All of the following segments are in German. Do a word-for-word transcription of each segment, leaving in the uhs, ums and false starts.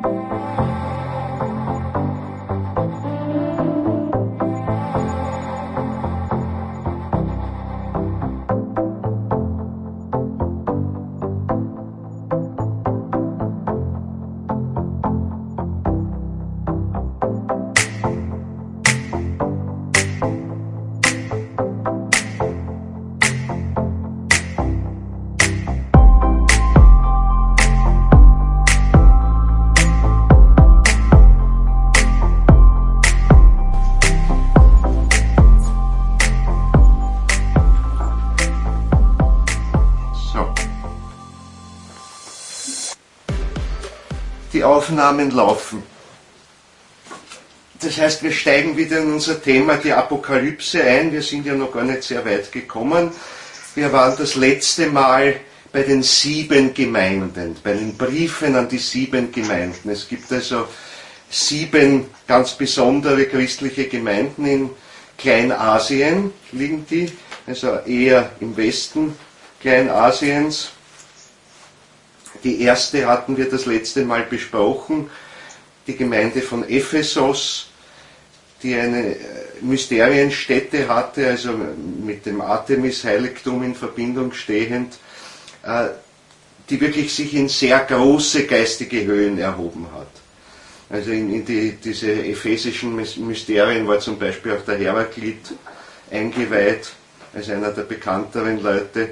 Die Aufnahmen laufen. Das heißt, wir steigen wieder in unser Thema, die Apokalypse, ein. Wir sind ja noch gar nicht sehr weit gekommen. Wir waren das letzte Mal bei den sieben Gemeinden, bei den Briefen an die sieben Gemeinden. Es gibt also sieben ganz besondere christliche Gemeinden in Kleinasien, liegen die, also eher im Westen Kleinasiens. Die erste hatten wir das letzte Mal besprochen, die Gemeinde von Ephesos, die eine Mysterienstätte hatte, also mit dem Artemis-Heiligtum in Verbindung stehend, die wirklich sich in sehr große geistige Höhen erhoben hat. Also in, in die, diese ephesischen Mysterien war zum Beispiel auch der Heraklit eingeweiht, als einer der bekannteren Leute.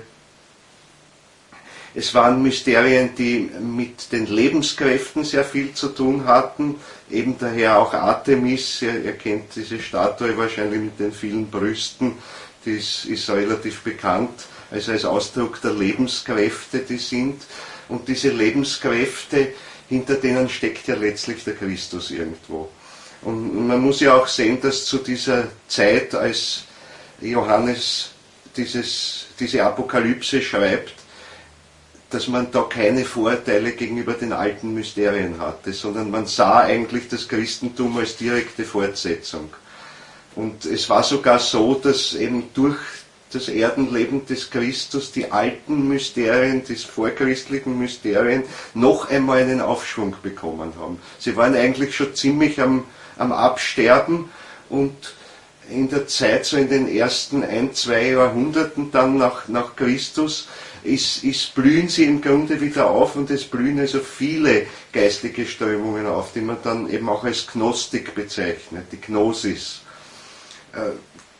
Es waren Mysterien, die mit den Lebenskräften sehr viel zu tun hatten, eben daher auch Artemis, ihr, ihr kennt diese Statue wahrscheinlich mit den vielen Brüsten, die ist, ist relativ bekannt, also als Ausdruck der Lebenskräfte, die sind. Und diese Lebenskräfte, hinter denen steckt ja letztlich der Christus irgendwo. Und man muss ja auch sehen, dass zu dieser Zeit, als Johannes dieses, diese Apokalypse schreibt, dass man da keine Vorurteile gegenüber den alten Mysterien hatte, sondern man sah eigentlich das Christentum als direkte Fortsetzung. Und es war sogar so, dass eben durch das Erdenleben des Christus die alten Mysterien, die vorchristlichen Mysterien, noch einmal einen Aufschwung bekommen haben. Sie waren eigentlich schon ziemlich am, am Absterben und in der Zeit, so in den ersten ein, zwei Jahrhunderten dann nach, nach Christus, Ist, ist, blühen sie im Grunde wieder auf und es blühen also viele geistige Strömungen auf, die man dann eben auch als Gnostik bezeichnet, die Gnosis. Äh,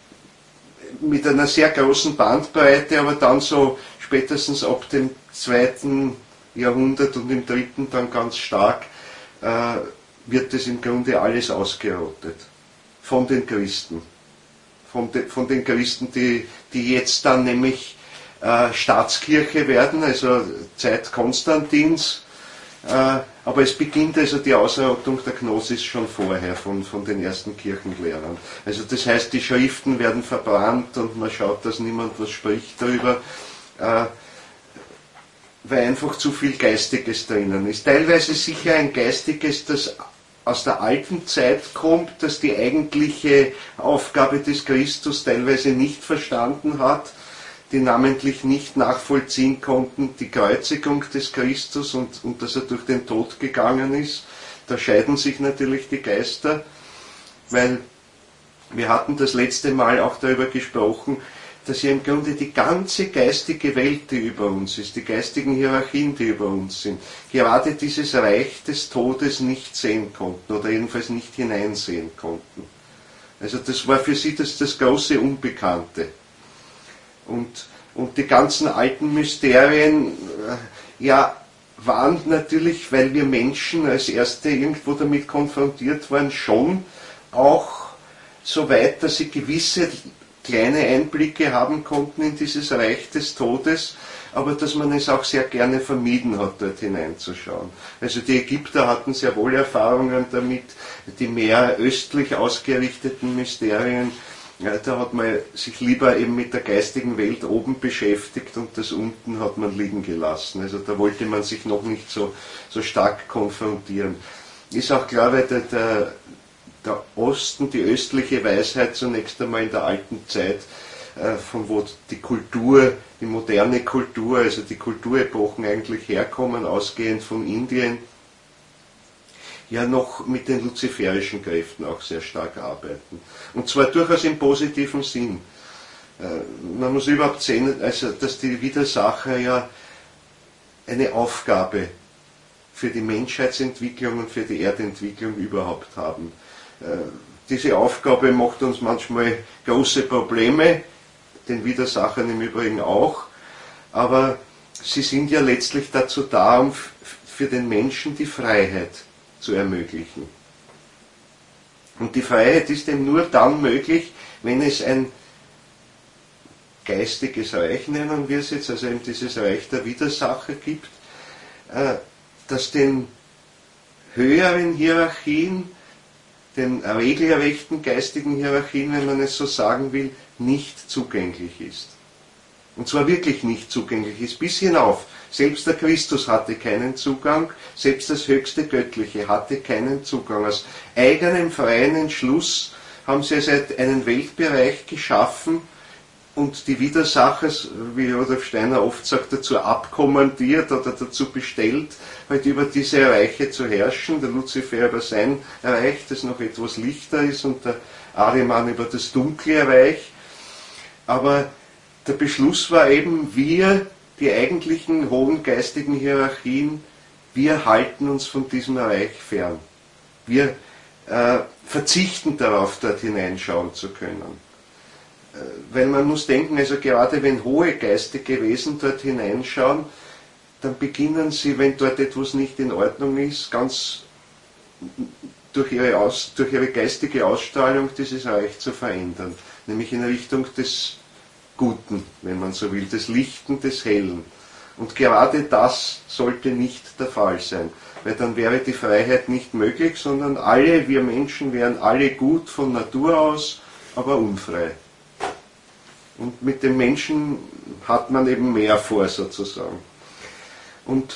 mit einer sehr großen Bandbreite, aber dann so spätestens ab dem zweiten Jahrhundert und im dritten dann ganz stark, äh, wird das im Grunde alles ausgerottet. Von den Christen. Von, de, von den Christen, die, die jetzt dann nämlich Äh, Staatskirche werden, also Zeit Konstantins, äh, aber es beginnt also die Ausrottung der Gnosis schon vorher von, von den ersten Kirchenlehrern. Also das heißt, die Schriften werden verbrannt und man schaut, dass niemand was spricht darüber, äh, weil einfach zu viel Geistiges drinnen ist. Teilweise sicher ein Geistiges, das aus der alten Zeit kommt, das die eigentliche Aufgabe des Christus teilweise nicht verstanden hat, die namentlich nicht nachvollziehen konnten, die Kreuzigung des Christus und, und dass er durch den Tod gegangen ist. Da scheiden sich natürlich die Geister, weil wir hatten das letzte Mal auch darüber gesprochen, dass ja im Grunde die ganze geistige Welt, die über uns ist, die geistigen Hierarchien, die über uns sind, gerade dieses Reich des Todes nicht sehen konnten oder jedenfalls nicht hineinsehen konnten. Also das war für sie das, das große Unbekannte. Und, und die ganzen alten Mysterien, äh, ja, waren natürlich, weil wir Menschen als Erste irgendwo damit konfrontiert waren, schon auch so weit, dass sie gewisse kleine Einblicke haben konnten in dieses Reich des Todes, aber dass man es auch sehr gerne vermieden hat, dort hineinzuschauen. Also die Ägypter hatten sehr wohl Erfahrungen damit, die mehr östlich ausgerichteten Mysterien, ja, da hat man sich lieber eben mit der geistigen Welt oben beschäftigt und das unten hat man liegen gelassen. Also da wollte man sich noch nicht so, so stark konfrontieren. Ist auch klar, weil der, der, der Osten, die östliche Weisheit zunächst einmal in der alten Zeit, äh, von wo die Kultur, die moderne Kultur, also die Kulturepochen eigentlich herkommen, ausgehend von Indien, ja noch mit den luziferischen Kräften auch sehr stark arbeiten. Und zwar durchaus im positiven Sinn. Man muss überhaupt sehen, also, dass die Widersacher ja eine Aufgabe für die Menschheitsentwicklung und für die Erdentwicklung überhaupt haben. Diese Aufgabe macht uns manchmal große Probleme, den Widersachern im Übrigen auch, aber sie sind ja letztlich dazu da, um für den Menschen die Freiheit zu ermöglichen. Und die Freiheit ist eben nur dann möglich, wenn es ein geistiges Reich, nennen wir es jetzt, also eben dieses Reich der Widersacher gibt, das den höheren Hierarchien, den regelrechten geistigen Hierarchien, wenn man es so sagen will, nicht zugänglich ist. Und zwar wirklich nicht zugänglich ist, bis hinauf. Selbst der Christus hatte keinen Zugang, selbst das höchste Göttliche hatte keinen Zugang. Aus eigenem freien Entschluss haben sie also einen Weltbereich geschaffen und die Widersacher, wie Rudolf Steiner oft sagt, dazu abkommandiert oder dazu bestellt, halt über diese Reiche zu herrschen. Der Luzifer über sein Reich, das noch etwas lichter ist, und der Ahriman über das dunkle Reich. Aber der Beschluss war eben, wir, die eigentlichen hohen geistigen Hierarchien, wir halten uns von diesem Reich fern. Wir äh, verzichten darauf, dort hineinschauen zu können. Äh, weil man muss denken, also gerade wenn hohe geistige Wesen dort hineinschauen, dann beginnen sie, wenn dort etwas nicht in Ordnung ist, ganz durch ihre, Aus, durch ihre geistige Ausstrahlung dieses Reich zu verändern. Nämlich in Richtung des Guten, wenn man so will, des Lichten, des Hellen. Und gerade das sollte nicht der Fall sein, weil dann wäre die Freiheit nicht möglich, sondern alle, wir Menschen wären alle gut von Natur aus, aber unfrei. Und mit dem Menschen hat man eben mehr vor, sozusagen. Und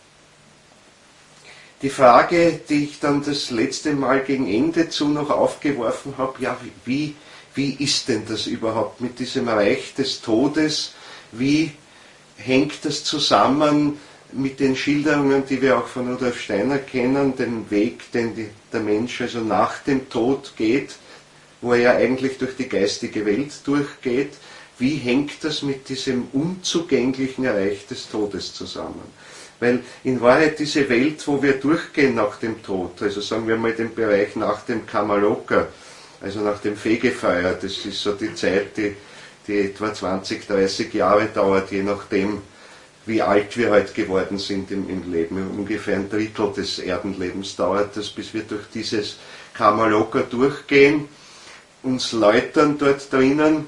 die Frage, die ich dann das letzte Mal gegen Ende zu noch aufgeworfen habe, ja, wie Wie ist denn das überhaupt mit diesem Reich des Todes? Wie hängt das zusammen mit den Schilderungen, die wir auch von Rudolf Steiner kennen, den Weg, den die, der Mensch also nach dem Tod geht, wo er ja eigentlich durch die geistige Welt durchgeht? Wie hängt das mit diesem unzugänglichen Reich des Todes zusammen? Weil in Wahrheit diese Welt, wo wir durchgehen nach dem Tod, also sagen wir mal den Bereich nach dem Kamaloka, also nach dem Fegefeuer, das ist so die Zeit, die, die etwa zwanzig, dreißig Jahre dauert, je nachdem, wie alt wir heute geworden sind im, im Leben. Ungefähr ein Drittel des Erdenlebens dauert das, bis wir durch dieses Kamaloka durchgehen, uns läutern dort drinnen,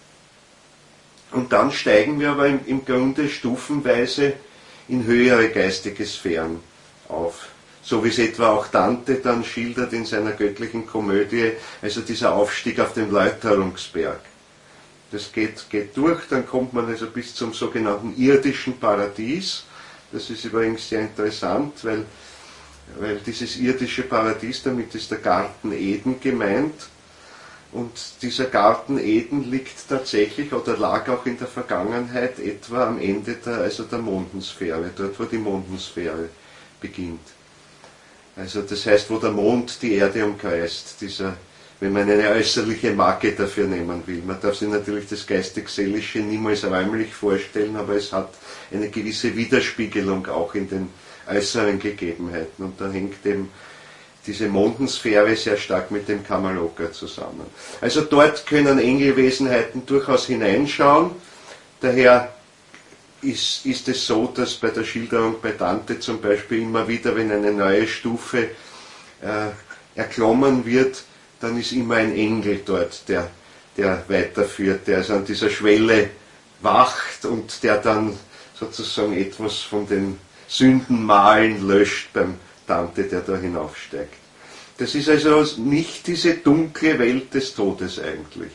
und dann steigen wir aber im, im Grunde stufenweise in höhere geistige Sphären auf. So wie es etwa auch Dante dann schildert in seiner göttlichen Komödie, also dieser Aufstieg auf den Läuterungsberg. Das geht, geht durch, dann kommt man also bis zum sogenannten irdischen Paradies. Das ist übrigens sehr interessant, weil, weil dieses irdische Paradies, damit ist der Garten Eden gemeint. Und dieser Garten Eden liegt tatsächlich oder lag auch in der Vergangenheit etwa am Ende der, also der Mondensphäre, dort wo die Mondensphäre beginnt. Also das heißt, wo der Mond die Erde umkreist, dieser, wenn man eine äußerliche Marke dafür nehmen will. Man darf sich natürlich das Geistig-Seelische niemals räumlich vorstellen, aber es hat eine gewisse Widerspiegelung auch in den äußeren Gegebenheiten. Und da hängt eben diese Mondensphäre sehr stark mit dem Kamaloka zusammen. Also dort können Engelwesenheiten durchaus hineinschauen. Daher Ist, ist es so, dass bei der Schilderung bei Dante zum Beispiel immer wieder, wenn eine neue Stufe äh, erklommen wird, dann ist immer ein Engel dort, der, der weiterführt, der also an dieser Schwelle wacht und der dann sozusagen etwas von den Sündenmalen löscht beim Dante, der da hinaufsteigt. Das ist also nicht diese dunkle Welt des Todes eigentlich.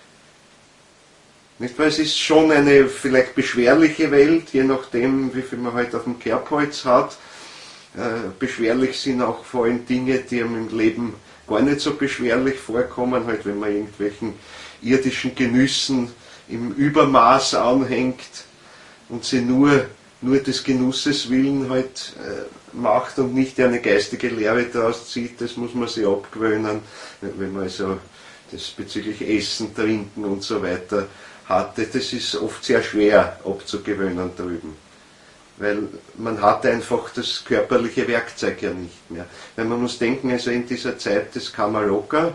Nicht, weil es ist schon eine vielleicht beschwerliche Welt, je nachdem, wie viel man heute auf dem Kerbholz hat. Äh, beschwerlich sind auch vor allem Dinge, die einem im Leben gar nicht so beschwerlich vorkommen, halt wenn man irgendwelchen irdischen Genüssen im Übermaß anhängt und sie nur nur des Genusses willen halt äh, macht und nicht eine geistige Lehre daraus zieht, das muss man sich abgewöhnen, wenn man also das bezüglich Essen, Trinken und so weiter hatte, das ist oft sehr schwer abzugewöhnen drüben. Weil man hat einfach das körperliche Werkzeug ja nicht mehr. Weil man muss denken, also in dieser Zeit des Kamaloka,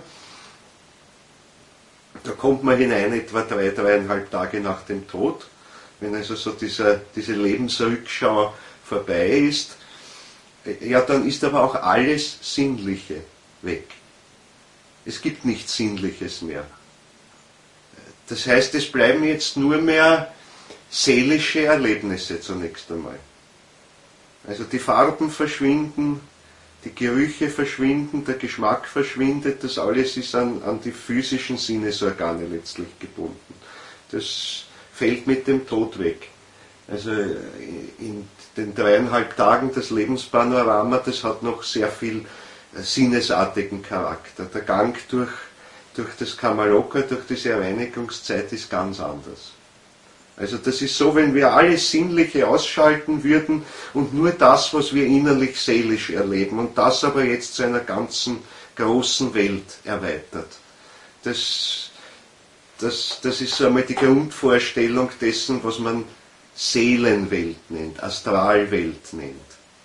da kommt man hinein etwa drei, dreieinhalb Tage nach dem Tod, wenn also so dieser, diese Lebensrückschau vorbei ist, ja, dann ist aber auch alles Sinnliche weg. Es gibt nichts Sinnliches mehr. Das heißt, es bleiben jetzt nur mehr seelische Erlebnisse zunächst einmal. Also die Farben verschwinden, die Gerüche verschwinden, der Geschmack verschwindet, das alles ist an, an die physischen Sinnesorgane letztlich gebunden. Das fällt mit dem Tod weg. Also in den dreieinhalb Tagen das Lebenspanorama, das hat noch sehr viel sinnesartigen Charakter. Der Gang durch, durch das Kamaloka, durch diese Reinigungszeit ist ganz anders. Also das ist so, wenn wir alles Sinnliche ausschalten würden und nur das, was wir innerlich seelisch erleben und das aber jetzt zu einer ganzen großen Welt erweitert. Das, das, das ist so einmal die Grundvorstellung dessen, was man Seelenwelt nennt, Astralwelt nennt.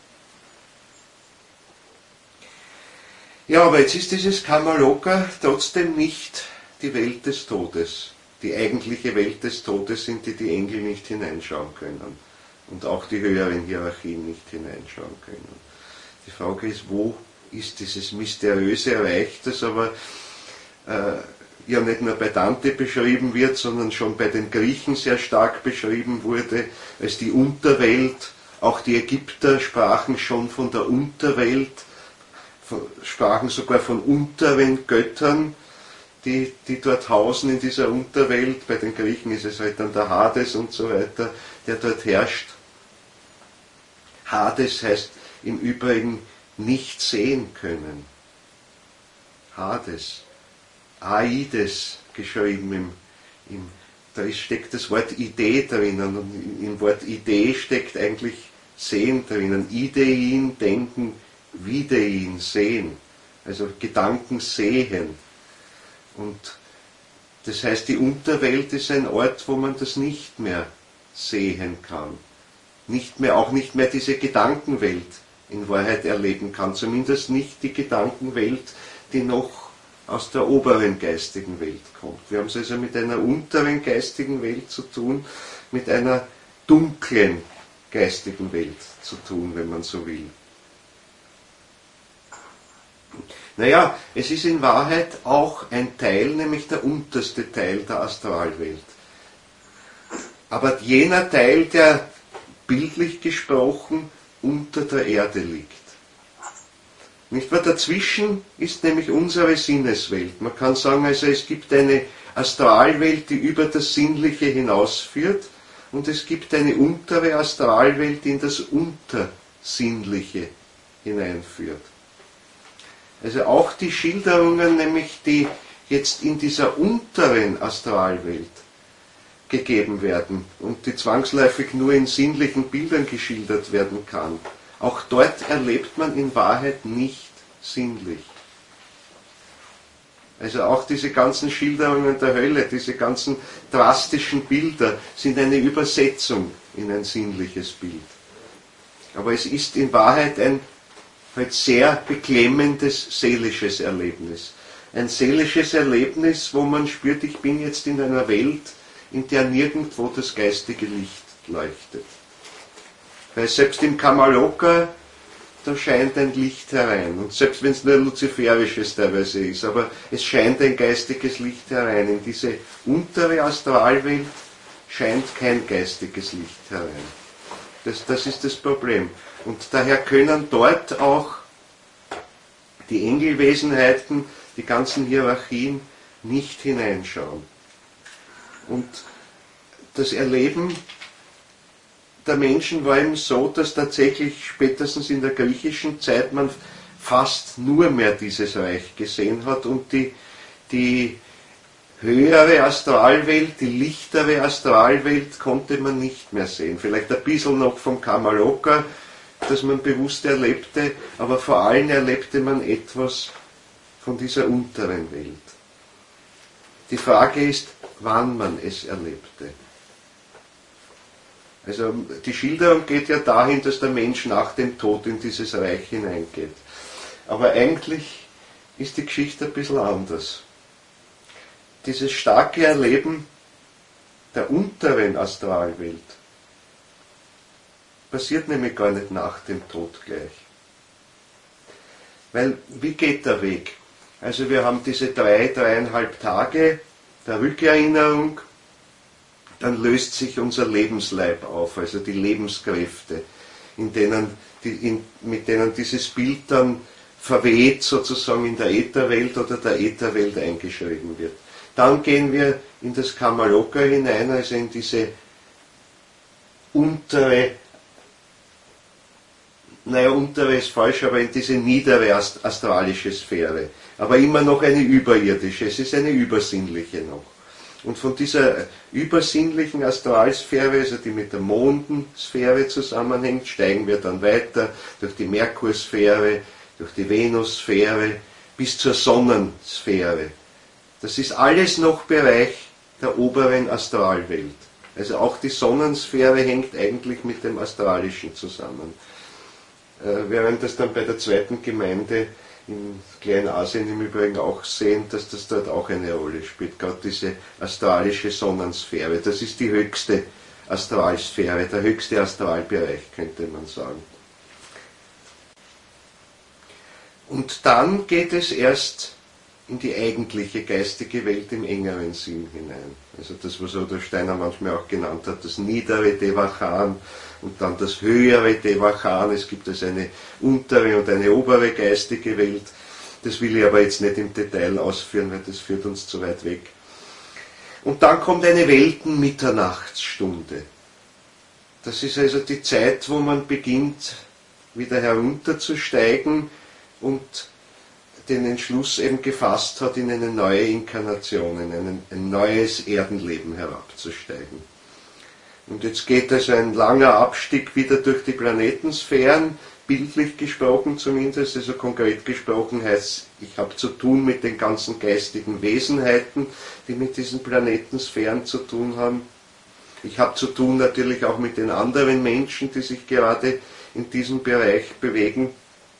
Ja, aber jetzt ist dieses Kamaloka trotzdem nicht die Welt des Todes. Die eigentliche Welt des Todes, in die die Engel nicht hineinschauen können und auch die höheren Hierarchien nicht hineinschauen können. Die Frage ist, wo ist dieses mysteriöse Reich, das aber äh, ja nicht nur bei Dante beschrieben wird, sondern schon bei den Griechen sehr stark beschrieben wurde, als die Unterwelt. Auch die Ägypter sprachen schon von der Unterwelt, von, sprachen sogar von unteren Göttern, Die, die dort hausen in dieser Unterwelt. Bei den Griechen ist es halt dann der Hades und so weiter, der dort herrscht. Hades heißt im Übrigen nicht sehen können. Hades, Aides geschrieben, im, im, da ist, steckt das Wort Idee drinnen und im Wort Idee steckt eigentlich Sehen drinnen. Idein, denken, Videin, sehen. Also Gedanken sehen. Und das heißt, die Unterwelt ist ein Ort, wo man das nicht mehr sehen kann. Nicht mehr, auch nicht mehr diese Gedankenwelt in Wahrheit erleben kann. Zumindest nicht die Gedankenwelt, die noch aus der oberen geistigen Welt kommt. Wir haben es also mit einer unteren geistigen Welt zu tun, mit einer dunklen geistigen Welt zu tun, wenn man so will. Naja, es ist in Wahrheit auch ein Teil, nämlich der unterste Teil der Astralwelt. Aber jener Teil, der bildlich gesprochen unter der Erde liegt. Nicht wahr? Dazwischen ist nämlich unsere Sinneswelt. Man kann sagen, also es gibt eine Astralwelt, die über das Sinnliche hinausführt, und es gibt eine untere Astralwelt, die in das Untersinnliche hineinführt. Also auch die Schilderungen, nämlich die jetzt in dieser unteren Astralwelt gegeben werden und die zwangsläufig nur in sinnlichen Bildern geschildert werden kann, auch dort erlebt man in Wahrheit nicht sinnlich. Also auch diese ganzen Schilderungen der Hölle, diese ganzen drastischen Bilder sind eine Übersetzung in ein sinnliches Bild. Aber es ist in Wahrheit ein halt sehr beklemmendes seelisches Erlebnis. Ein seelisches Erlebnis, wo man spürt, ich bin jetzt in einer Welt, in der nirgendwo das geistige Licht leuchtet. Weil selbst im Kamaloka, da scheint ein Licht herein. Und selbst wenn es nur luziferisches teilweise ist, aber es scheint ein geistiges Licht herein. In diese untere Astralwelt scheint kein geistiges Licht herein. Das, das ist das Problem. Und daher können dort auch die Engelwesenheiten, die ganzen Hierarchien nicht hineinschauen. Und das Erleben der Menschen war eben so, dass tatsächlich spätestens in der griechischen Zeit man fast nur mehr dieses Reich gesehen hat und die, die höhere Astralwelt, die lichtere Astralwelt konnte man nicht mehr sehen. Vielleicht ein bisschen noch vom Kamaloka, das man bewusst erlebte, aber vor allem erlebte man etwas von dieser unteren Welt. Die Frage ist, wann man es erlebte. Also die Schilderung geht ja dahin, dass der Mensch nach dem Tod in dieses Reich hineingeht. Aber eigentlich ist die Geschichte ein bisschen anders. Dieses starke Erleben der unteren Astralwelt passiert nämlich gar nicht nach dem Tod gleich. Weil, wie geht der Weg? Also wir haben diese drei, dreieinhalb Tage der Rückerinnerung, dann löst sich unser Lebensleib auf, also die Lebenskräfte, in denen, die, in, mit denen dieses Bild dann verweht sozusagen in der Ätherwelt oder der Ätherwelt eingeschrieben wird. Dann gehen wir in das Kamaloka hinein, also in diese untere, naja, untere ist falsch, aber in diese niedere astralische Sphäre. Aber immer noch eine überirdische, es ist eine übersinnliche noch. Und von dieser übersinnlichen Astralsphäre, also die mit der Mondensphäre zusammenhängt, steigen wir dann weiter durch die Merkursphäre, durch die Venussphäre bis zur Sonnensphäre. Das ist alles noch Bereich der oberen Astralwelt. Also auch die Sonnensphäre hängt eigentlich mit dem Astralischen zusammen. Äh, während das dann bei der zweiten Gemeinde in Kleinasien im Übrigen auch sehen, dass das dort auch eine Rolle spielt, gerade diese astralische Sonnensphäre. Das ist die höchste Astralsphäre, der höchste Astralbereich, könnte man sagen. Und dann geht es erst in die eigentliche geistige Welt im engeren Sinn hinein. Also das, was Rudolf Steiner manchmal auch genannt hat, das niedere Devachan und dann das höhere Devachan. Es gibt also eine untere und eine obere geistige Welt. Das will ich aber jetzt nicht im Detail ausführen, weil das führt uns zu weit weg. Und dann kommt eine Weltenmitternachtsstunde. Das ist also die Zeit, wo man beginnt, wieder herunterzusteigen und den Entschluss eben gefasst hat, in eine neue Inkarnation, in ein, ein neues Erdenleben herabzusteigen. Und jetzt geht also ein langer Abstieg wieder durch die Planetensphären, bildlich gesprochen zumindest, also konkret gesprochen heißt, ich habe zu tun mit den ganzen geistigen Wesenheiten, die mit diesen Planetensphären zu tun haben. Ich habe zu tun natürlich auch mit den anderen Menschen, die sich gerade in diesem Bereich bewegen.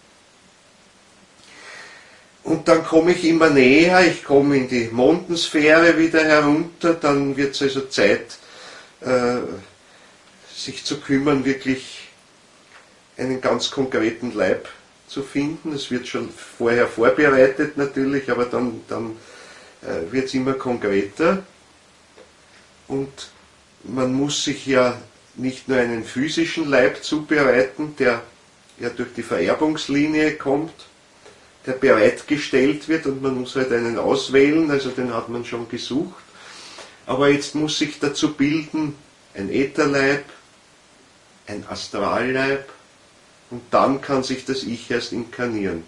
Und dann komme ich immer näher, ich komme in die Mondensphäre wieder herunter, dann wird es also Zeit, äh, sich zu kümmern, wirklich einen ganz konkreten Leib zu finden. Das wird schon vorher vorbereitet natürlich, aber dann, dann äh, wird es immer konkreter. Und man muss sich ja nicht nur einen physischen Leib zubereiten, der ja durch die Vererbungslinie kommt, der bereitgestellt wird und man muss halt einen auswählen, also den hat man schon gesucht. Aber jetzt muss sich dazu bilden ein Ätherleib, ein Astralleib und dann kann sich das Ich erst inkarnieren.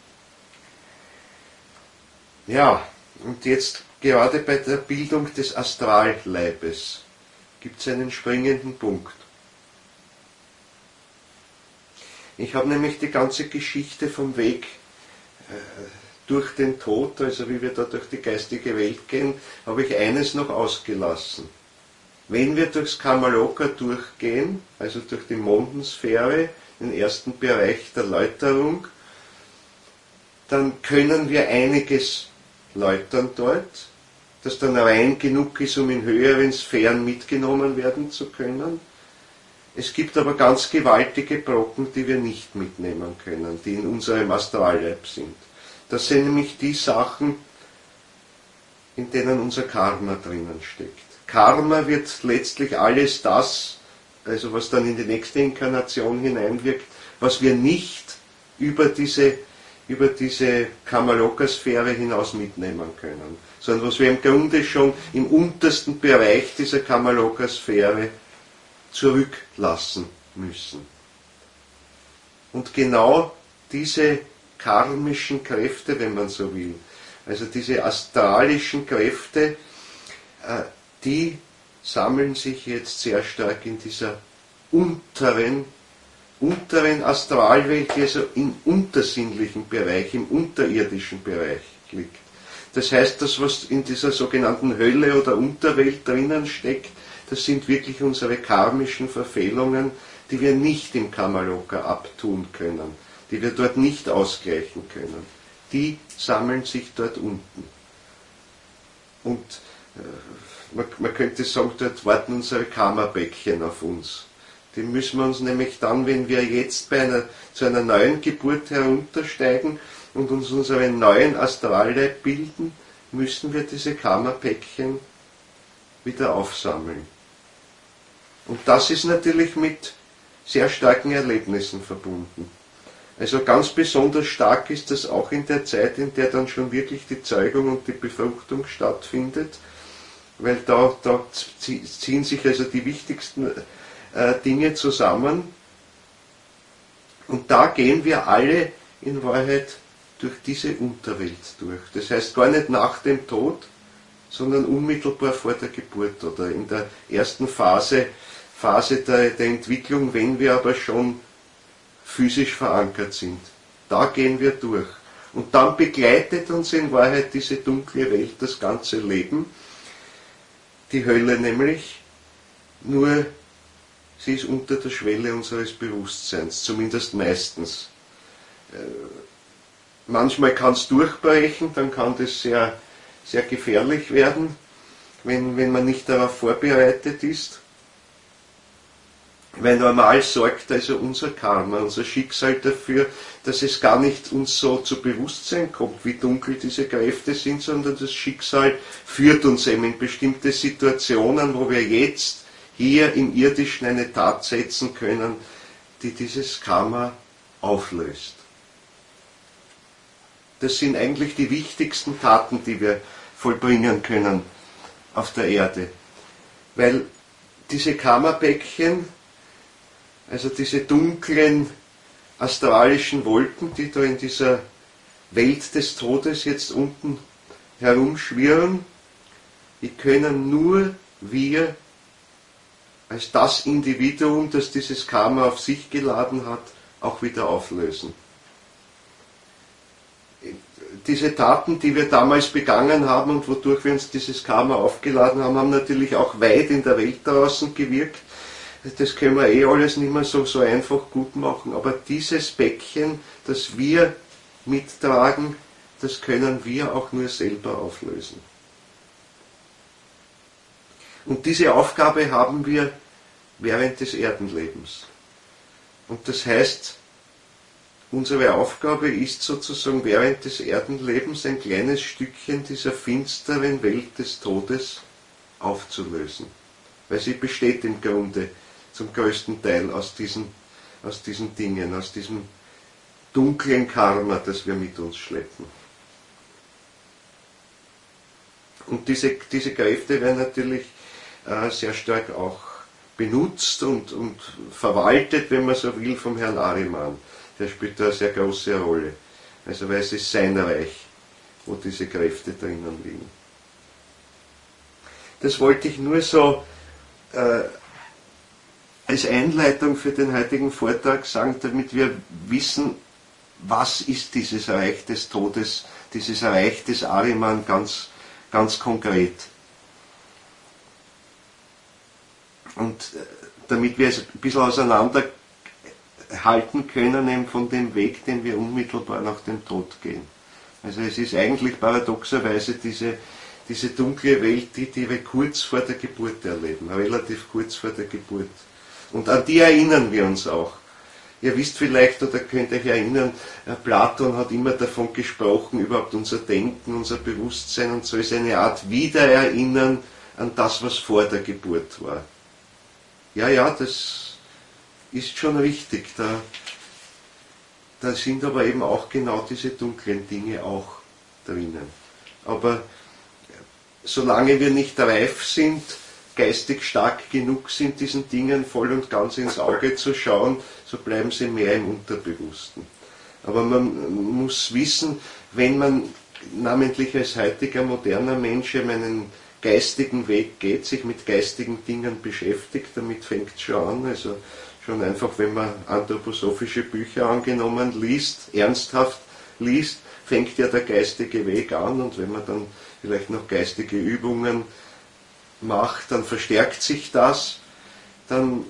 Ja, und jetzt gerade bei der Bildung des Astralleibes gibt es einen springenden Punkt. Ich habe nämlich die ganze Geschichte vom Weg durch den Tod, also wie wir da durch die geistige Welt gehen, habe ich eines noch ausgelassen. Wenn wir durchs Kamaloka durchgehen, also durch die Mondensphäre, den ersten Bereich der Läuterung, dann können wir einiges läutern dort, das dann rein genug ist, um in höheren Sphären mitgenommen werden zu können. Es gibt aber ganz gewaltige Brocken, die wir nicht mitnehmen können, die in unserem Astralleib sind. Das sind nämlich die Sachen, in denen unser Karma drinnen steckt. Karma wird letztlich alles das, also was dann in die nächste Inkarnation hineinwirkt, was wir nicht über diese, über diese Kamaloka-Sphäre hinaus mitnehmen können, sondern was wir im Grunde schon im untersten Bereich dieser Kamaloka-Sphäre zurücklassen müssen. Und genau diese karmischen Kräfte, wenn man so will, also diese astralischen Kräfte, die sammeln sich jetzt sehr stark in dieser unteren, unteren Astralwelt, die also im untersinnlichen Bereich, im unterirdischen Bereich liegt. Das heißt, das, was in dieser sogenannten Hölle oder Unterwelt drinnen steckt, das sind wirklich unsere karmischen Verfehlungen, die wir nicht im Kamaloka abtun können, die wir dort nicht ausgleichen können. Die sammeln sich dort unten. Und äh, man, man könnte sagen, dort warten unsere Karmabäckchen auf uns. Die müssen wir uns nämlich dann, wenn wir jetzt bei einer, zu einer neuen Geburt heruntersteigen und uns unseren neuen Astralleib bilden, müssen wir diese Karmapäckchen wieder aufsammeln. Und das ist natürlich mit sehr starken Erlebnissen verbunden. Also ganz besonders stark ist das auch in der Zeit, in der dann schon wirklich die Zeugung und die Befruchtung stattfindet, weil da, da ziehen sich also die wichtigsten äh, Dinge zusammen. Und da gehen wir alle in Wahrheit durch diese Unterwelt durch. Das heißt gar nicht nach dem Tod, sondern unmittelbar vor der Geburt oder in der ersten Phase, Phase der, der Entwicklung, wenn wir aber schon physisch verankert sind. Da gehen wir durch. Und dann begleitet uns in Wahrheit diese dunkle Welt das ganze Leben, die Hölle nämlich, nur sie ist unter der Schwelle unseres Bewusstseins, zumindest meistens. Manchmal kann es durchbrechen, dann kann das sehr, sehr gefährlich werden, wenn, wenn man nicht darauf vorbereitet ist. Weil normal sorgt also unser Karma, unser Schicksal dafür, dass es gar nicht uns so zu Bewusstsein kommt, wie dunkel diese Kräfte sind, sondern das Schicksal führt uns eben in bestimmte Situationen, wo wir jetzt hier im Irdischen eine Tat setzen können, die dieses Karma auflöst. Das sind eigentlich die wichtigsten Taten, die wir vollbringen können auf der Erde. Weil diese Karma-Päckchen, also diese dunklen astralischen Wolken, die da in dieser Welt des Todes jetzt unten herumschwirren, die können nur wir als das Individuum, das dieses Karma auf sich geladen hat, auch wieder auflösen. Diese Taten, die wir damals begangen haben und wodurch wir uns dieses Karma aufgeladen haben, haben natürlich auch weit in der Welt draußen gewirkt. Das können wir eh alles nicht mehr so, so einfach gut machen, aber dieses Päckchen, das wir mittragen, das können wir auch nur selber auflösen. Und diese Aufgabe haben wir während des Erdenlebens. Und das heißt, unsere Aufgabe ist sozusagen während des Erdenlebens ein kleines Stückchen dieser finsteren Welt des Todes aufzulösen. Weil sie besteht im Grunde zum größten Teil aus diesen, aus diesen Dingen, aus diesem dunklen Karma, das wir mit uns schleppen. Und diese, diese Kräfte werden natürlich äh, sehr stark auch benutzt und, und verwaltet, wenn man so will, vom Herrn Ahriman. Der spielt da eine sehr große Rolle. Also weil es ist sein Reich, wo diese Kräfte drinnen liegen. Das wollte ich nur so äh, als Einleitung für den heutigen Vortrag sagen, damit wir wissen, was ist dieses Reich des Todes, dieses Reich des Ahriman ganz, ganz konkret. Und damit wir es ein bisschen auseinanderhalten können eben von dem Weg, den wir unmittelbar nach dem Tod gehen. Also es ist eigentlich paradoxerweise diese, diese dunkle Welt, die, die wir kurz vor der Geburt erleben, relativ kurz vor der Geburt. Und an die erinnern wir uns auch. Ihr wisst vielleicht oder könnt euch erinnern, Platon hat immer davon gesprochen, überhaupt unser Denken, unser Bewusstsein und so ist eine Art Wiedererinnern an das, was vor der Geburt war. Ja, ja, das ist schon richtig. Da, da sind aber eben auch genau diese dunklen Dinge auch drinnen. Aber solange wir nicht reif sind, geistig stark genug sind, diesen Dingen voll und ganz ins Auge zu schauen, so bleiben sie mehr im Unterbewussten. Aber man muss wissen, wenn man namentlich als heutiger moderner Mensch einen geistigen Weg geht, sich mit geistigen Dingen beschäftigt, damit fängt es schon an. Also schon einfach, wenn man anthroposophische Bücher angenommen liest, ernsthaft liest, fängt ja der geistige Weg an, und wenn man dann vielleicht noch geistige Übungen macht, dann verstärkt sich das, dann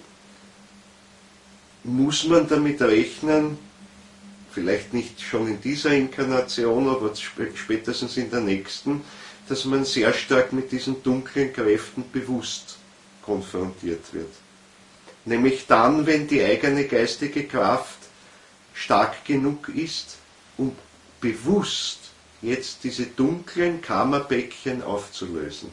muss man damit rechnen, vielleicht nicht schon in dieser Inkarnation, aber spätestens in der nächsten, dass man sehr stark mit diesen dunklen Kräften bewusst konfrontiert wird. Nämlich dann, wenn die eigene geistige Kraft stark genug ist, um bewusst jetzt diese dunklen Karmabäckchen aufzulösen.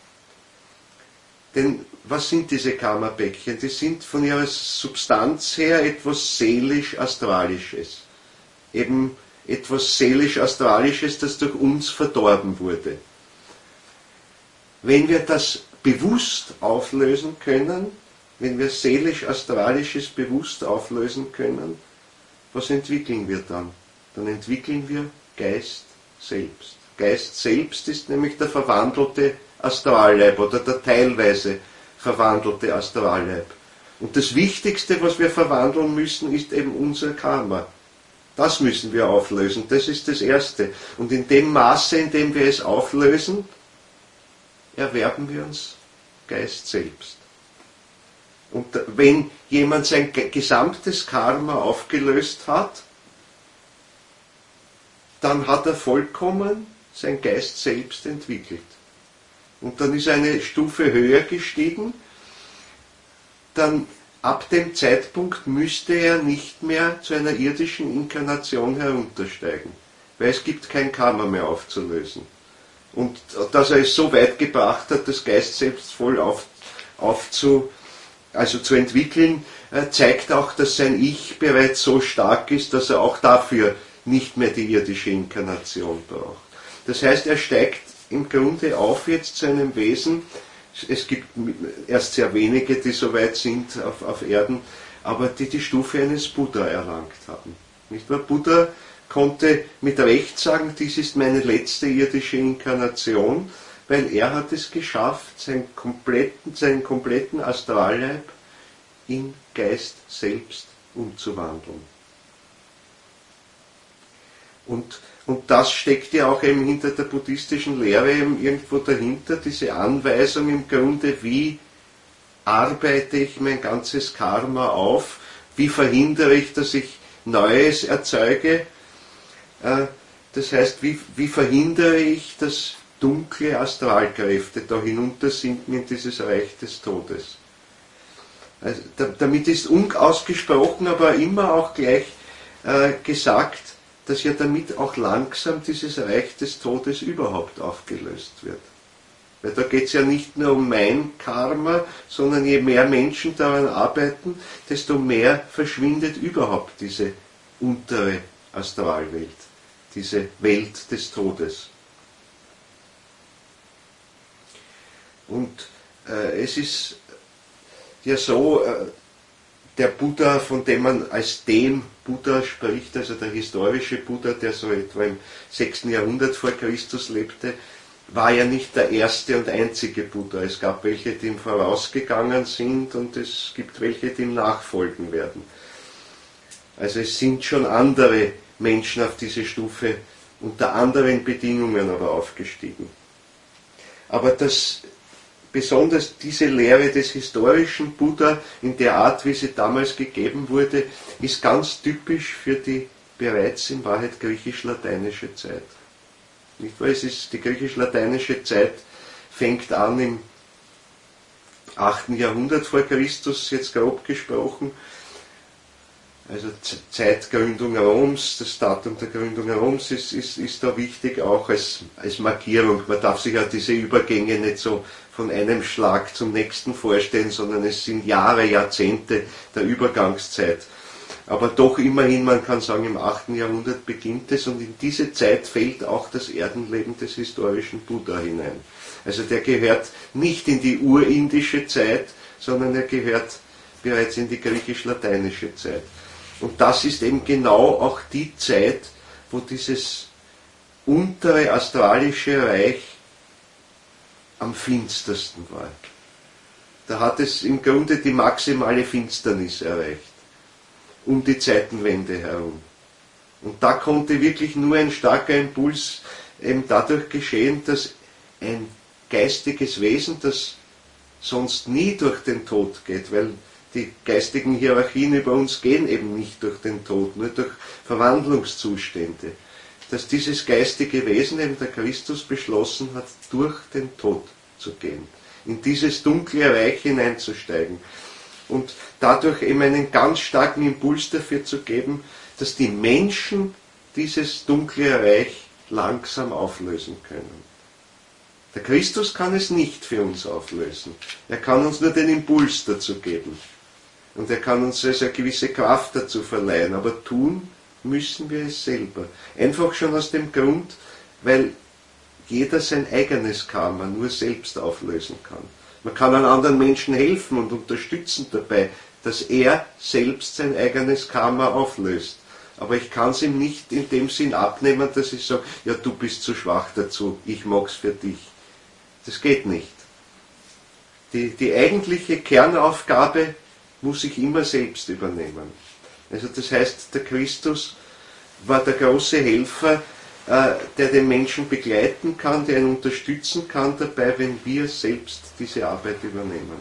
Denn was sind diese Karmabäckchen? Die sind von ihrer Substanz her etwas seelisch-astralisches. Eben etwas seelisch-astralisches, das durch uns verdorben wurde. Wenn wir das bewusst auflösen können, wenn wir seelisch-astralisches bewusst auflösen können, was entwickeln wir dann? Dann entwickeln wir Geist selbst. Geist selbst ist nämlich der verwandelte Astralleib oder der teilweise verwandelte Astralleib. Und das Wichtigste, was wir verwandeln müssen, ist eben unser Karma. Das müssen wir auflösen, das ist das Erste. Und in dem Maße, in dem wir es auflösen, erwerben wir uns Geist selbst. Und wenn jemand sein gesamtes Karma aufgelöst hat, dann hat er vollkommen sein Geist selbst entwickelt. Und dann ist er eine Stufe höher gestiegen, dann ab dem Zeitpunkt müsste er nicht mehr zu einer irdischen Inkarnation heruntersteigen, weil es gibt kein Karma mehr aufzulösen. Und dass er es so weit gebracht hat, das Geist selbst voll auf, aufzu, also zu entwickeln, zeigt auch, dass sein Ich bereits so stark ist, dass er auch dafür nicht mehr die irdische Inkarnation braucht. Das heißt, er steigt im Grunde auf jetzt zu einem Wesen. Es gibt erst sehr wenige, die so weit sind auf, auf Erden, aber die die Stufe eines Buddha erlangt haben. Nicht wahr? Buddha konnte mit Recht sagen, dies ist meine letzte irdische Inkarnation, weil er hat es geschafft, seinen kompletten, seinen kompletten Astralleib in Geist selbst umzuwandeln. Und, und das steckt ja auch eben hinter der buddhistischen Lehre eben irgendwo dahinter, diese Anweisung im Grunde, wie arbeite ich mein ganzes Karma auf, wie verhindere ich, dass ich Neues erzeuge. Das heißt, wie, wie verhindere ich, dass dunkle Astralkräfte da hinuntersinken in dieses Reich des Todes. Also, da, damit ist unausgesprochen, aber immer auch gleich äh, gesagt, dass ja damit auch langsam dieses Reich des Todes überhaupt aufgelöst wird. Weil da geht es ja nicht nur um mein Karma, sondern je mehr Menschen daran arbeiten, desto mehr verschwindet überhaupt diese untere Astralwelt, diese Welt des Todes. Und äh, es ist ja so, äh, der Buddha, von dem man als dem Buddha spricht, also der historische Buddha, der so etwa im sechsten Jahrhundert vor Christus lebte, war ja nicht der erste und einzige Buddha. Es gab welche, die ihm vorausgegangen sind, und es gibt welche, die ihm nachfolgen werden. Also es sind schon andere Menschen auf diese Stufe unter anderen Bedingungen aber aufgestiegen. Aber das, besonders diese Lehre des historischen Buddha in der Art, wie sie damals gegeben wurde, ist ganz typisch für die bereits in Wahrheit griechisch-lateinische Zeit. Nicht wahr? Es ist, die griechisch-lateinische Zeit fängt an im achten Jahrhundert vor Christus, jetzt grob gesprochen. Also Zeitgründung Roms, das Datum der Gründung Roms ist, ist, ist da wichtig, auch als, als Markierung. Man darf sich ja diese Übergänge nicht so von einem Schlag zum nächsten vorstellen, sondern es sind Jahre, Jahrzehnte der Übergangszeit. Aber doch immerhin, man kann sagen, im achten Jahrhundert beginnt es, und in diese Zeit fällt auch das Erdenleben des historischen Buddha hinein. Also der gehört nicht in die urindische Zeit, sondern er gehört bereits in die griechisch-lateinische Zeit. Und das ist eben genau auch die Zeit, wo dieses untere astralische Reich am finstersten war. Da hat es im Grunde die maximale Finsternis erreicht, um die Zeitenwende herum. Und da konnte wirklich nur ein starker Impuls eben dadurch geschehen, dass ein geistiges Wesen, das sonst nie durch den Tod geht, weil die geistigen Hierarchien über uns gehen eben nicht durch den Tod, nur durch Verwandlungszustände, dass dieses geistige Wesen, eben der Christus, beschlossen hat, durch den Tod zu gehen, in dieses dunkle Reich hineinzusteigen und dadurch eben einen ganz starken Impuls dafür zu geben, dass die Menschen dieses dunkle Reich langsam auflösen können. Der Christus kann es nicht für uns auflösen. Er kann uns nur den Impuls dazu geben. Und er kann uns also eine gewisse Kraft dazu verleihen. Aber tun müssen wir es selber. Einfach schon aus dem Grund, weil jeder sein eigenes Karma nur selbst auflösen kann. Man kann einem anderen Menschen helfen und unterstützen dabei, dass er selbst sein eigenes Karma auflöst. Aber ich kann es ihm nicht in dem Sinn abnehmen, dass ich sage, ja, du bist zu schwach dazu, ich mag's für dich. Das geht nicht. Die, die eigentliche Kernaufgabe muss ich immer selbst übernehmen. Also das heißt, der Christus war der große Helfer, äh, der den Menschen begleiten kann, der ihn unterstützen kann dabei, wenn wir selbst diese Arbeit übernehmen.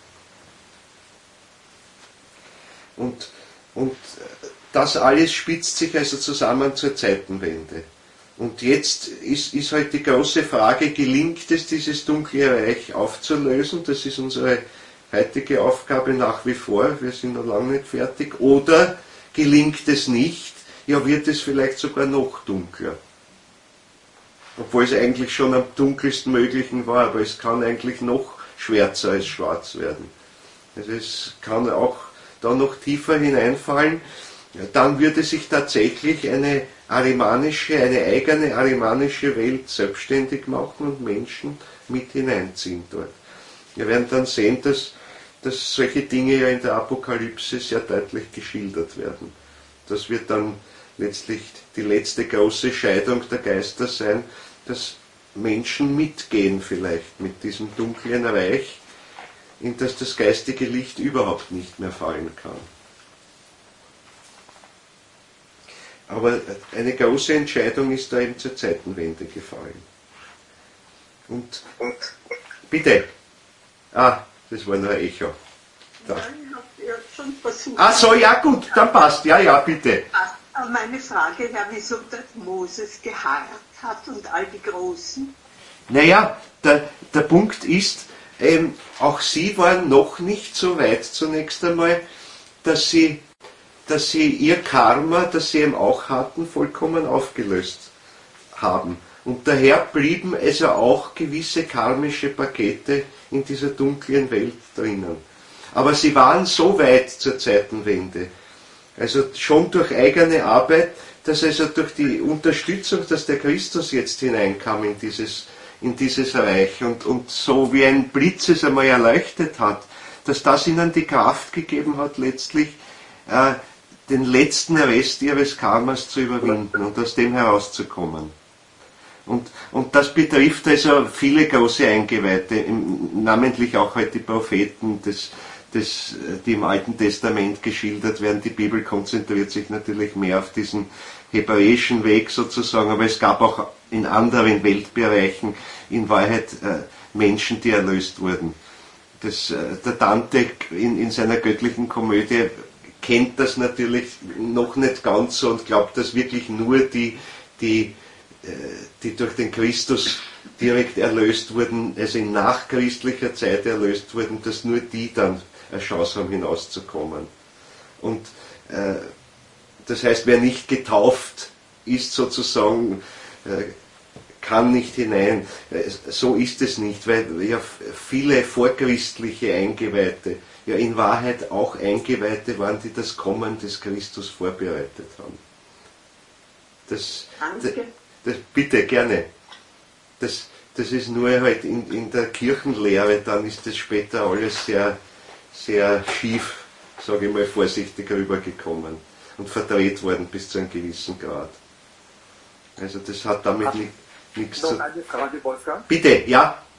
Und, und das alles spitzt sich also zusammen zur Zeitenwende. Und jetzt ist, ist halt die große Frage, gelingt es, dieses dunkle Reich aufzulösen? Das ist unsere heutige Aufgabe nach wie vor, wir sind noch lange nicht fertig. Oder gelingt es nicht, ja, wird es vielleicht sogar noch dunkler. Obwohl es eigentlich schon am dunkelsten Möglichen war, aber es kann eigentlich noch schwärzer als schwarz werden. Also es kann auch da noch tiefer hineinfallen. Ja, dann würde sich tatsächlich eine arimanische, eine eigene arimanische Welt selbstständig machen und Menschen mit hineinziehen dort. Wir werden dann sehen, dass, dass solche Dinge ja in der Apokalypse sehr deutlich geschildert werden. Das wird dann letztlich die letzte große Scheidung der Geister sein, dass Menschen mitgehen vielleicht mit diesem dunklen Reich, in das das geistige Licht überhaupt nicht mehr fallen kann. Aber eine große Entscheidung ist da eben zur Zeitenwende gefallen. Und, und bitte. Ah, das war nur ein Echo. Da. Ja, ich habe ja schon versucht. Ach so, ja gut, dann passt. Ja, ja, bitte. Meine Frage, Herr, wieso der Moses geharrt hat und all die Großen? Naja, der, der Punkt ist, ähm, auch sie waren noch nicht so weit zunächst einmal, dass sie dass sie ihr Karma, das sie eben auch hatten, vollkommen aufgelöst haben. Und daher blieben also auch gewisse karmische Pakete in dieser dunklen Welt drinnen. Aber sie waren so weit zur Zeitenwende, also schon durch eigene Arbeit, dass also durch die Unterstützung, dass der Christus jetzt hineinkam in dieses, in dieses Reich und, und so wie ein Blitz es einmal erleuchtet hat, dass das ihnen die Kraft gegeben hat, letztlich äh, den letzten Rest ihres Karmas zu überwinden und aus dem herauszukommen. Und, und das betrifft also viele große Eingeweihte, namentlich auch halt die Propheten, des, des, die im Alten Testament geschildert werden. Die Bibel konzentriert sich natürlich mehr auf diesen hebräischen Weg sozusagen, aber es gab auch in anderen Weltbereichen in Wahrheit äh, Menschen, die erlöst wurden. Das, äh, der Dante in, in seiner göttlichen Komödie kennt das natürlich noch nicht ganz so und glaubt, dass wirklich nur die, die, die durch den Christus direkt erlöst wurden, also in nachchristlicher Zeit erlöst wurden, dass nur die dann eine Chance haben, hinauszukommen. Und äh, das heißt, wer nicht getauft ist sozusagen, äh, kann nicht hinein. So ist es nicht, weil ja viele vorchristliche Eingeweihte ja in Wahrheit auch Eingeweihte waren, die das Kommen des Christus vorbereitet haben. Das, das, das bitte, gerne. Das, das ist nur halt in, in der Kirchenlehre, dann ist das später alles sehr, sehr schief, sage ich mal vorsichtig, rübergekommen und verdreht worden bis zu einem gewissen Grad. Also das hat damit nicht, nichts zu tun. Noch eine Frage, Wolfgang? Bitte, ja.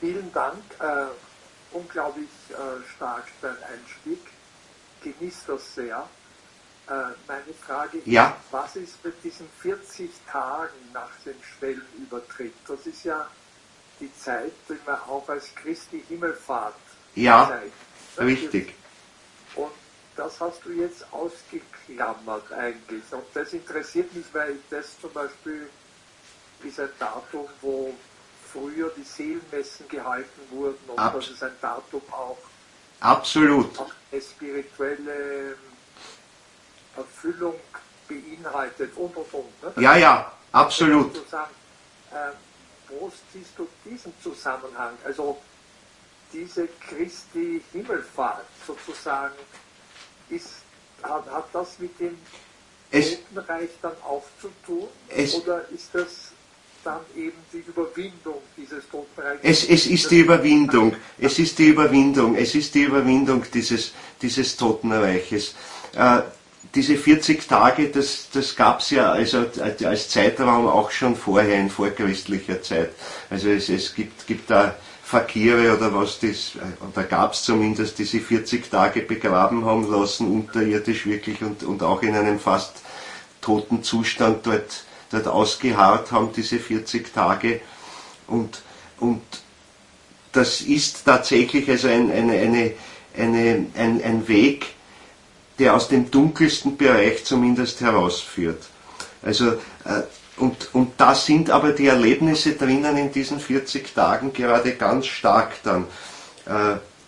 Vielen Dank. Äh, unglaublich äh, stark dein Einstieg. Genieß das sehr. Äh, meine Frage ist, ja. was ist mit diesen vierzig Tagen nach dem Schwellenübertritt? Das ist ja die Zeit, die man auch als Christi Himmelfahrt ja, zeigt. richtig. Und das hast du jetzt ausgeklammert eigentlich. Und das interessiert mich, weil das zum Beispiel ist ein Datum, wo früher die Seelenmessen gehalten wurden und Ab das ist ein Datum auch, absolut. auch eine spirituelle Erfüllung beinhaltet und und und. Ne? Ja, ja, absolut. Sozusagen, äh, wo siehst du diesen Zusammenhang? Also diese Christi Himmelfahrt sozusagen, ist, hat, hat das mit dem es, Totenreich dann auch zu tun? Es, oder ist das dann eben die Überwindung dieses Totenreiches? Es, es ist die Überwindung, es ist die Überwindung, es ist die Überwindung dieses, dieses Totenreiches. Äh, diese vierzig Tage, das, das gab es ja also als Zeitraum auch schon vorher in vorchristlicher Zeit. Also es, es gibt, gibt da Fakire oder was das, oder gab es zumindest, die sie vierzig Tage begraben haben lassen, unterirdisch wirklich und, und auch in einem fast toten Zustand dort, dort ausgeharrt haben, diese vierzig Tage. Und, und das ist tatsächlich also ein, eine, eine, eine, ein, ein Weg, der aus dem dunkelsten Bereich zumindest herausführt. Also, äh, und, und da sind aber die Erlebnisse drinnen in diesen vierzig Tagen gerade ganz stark dann äh,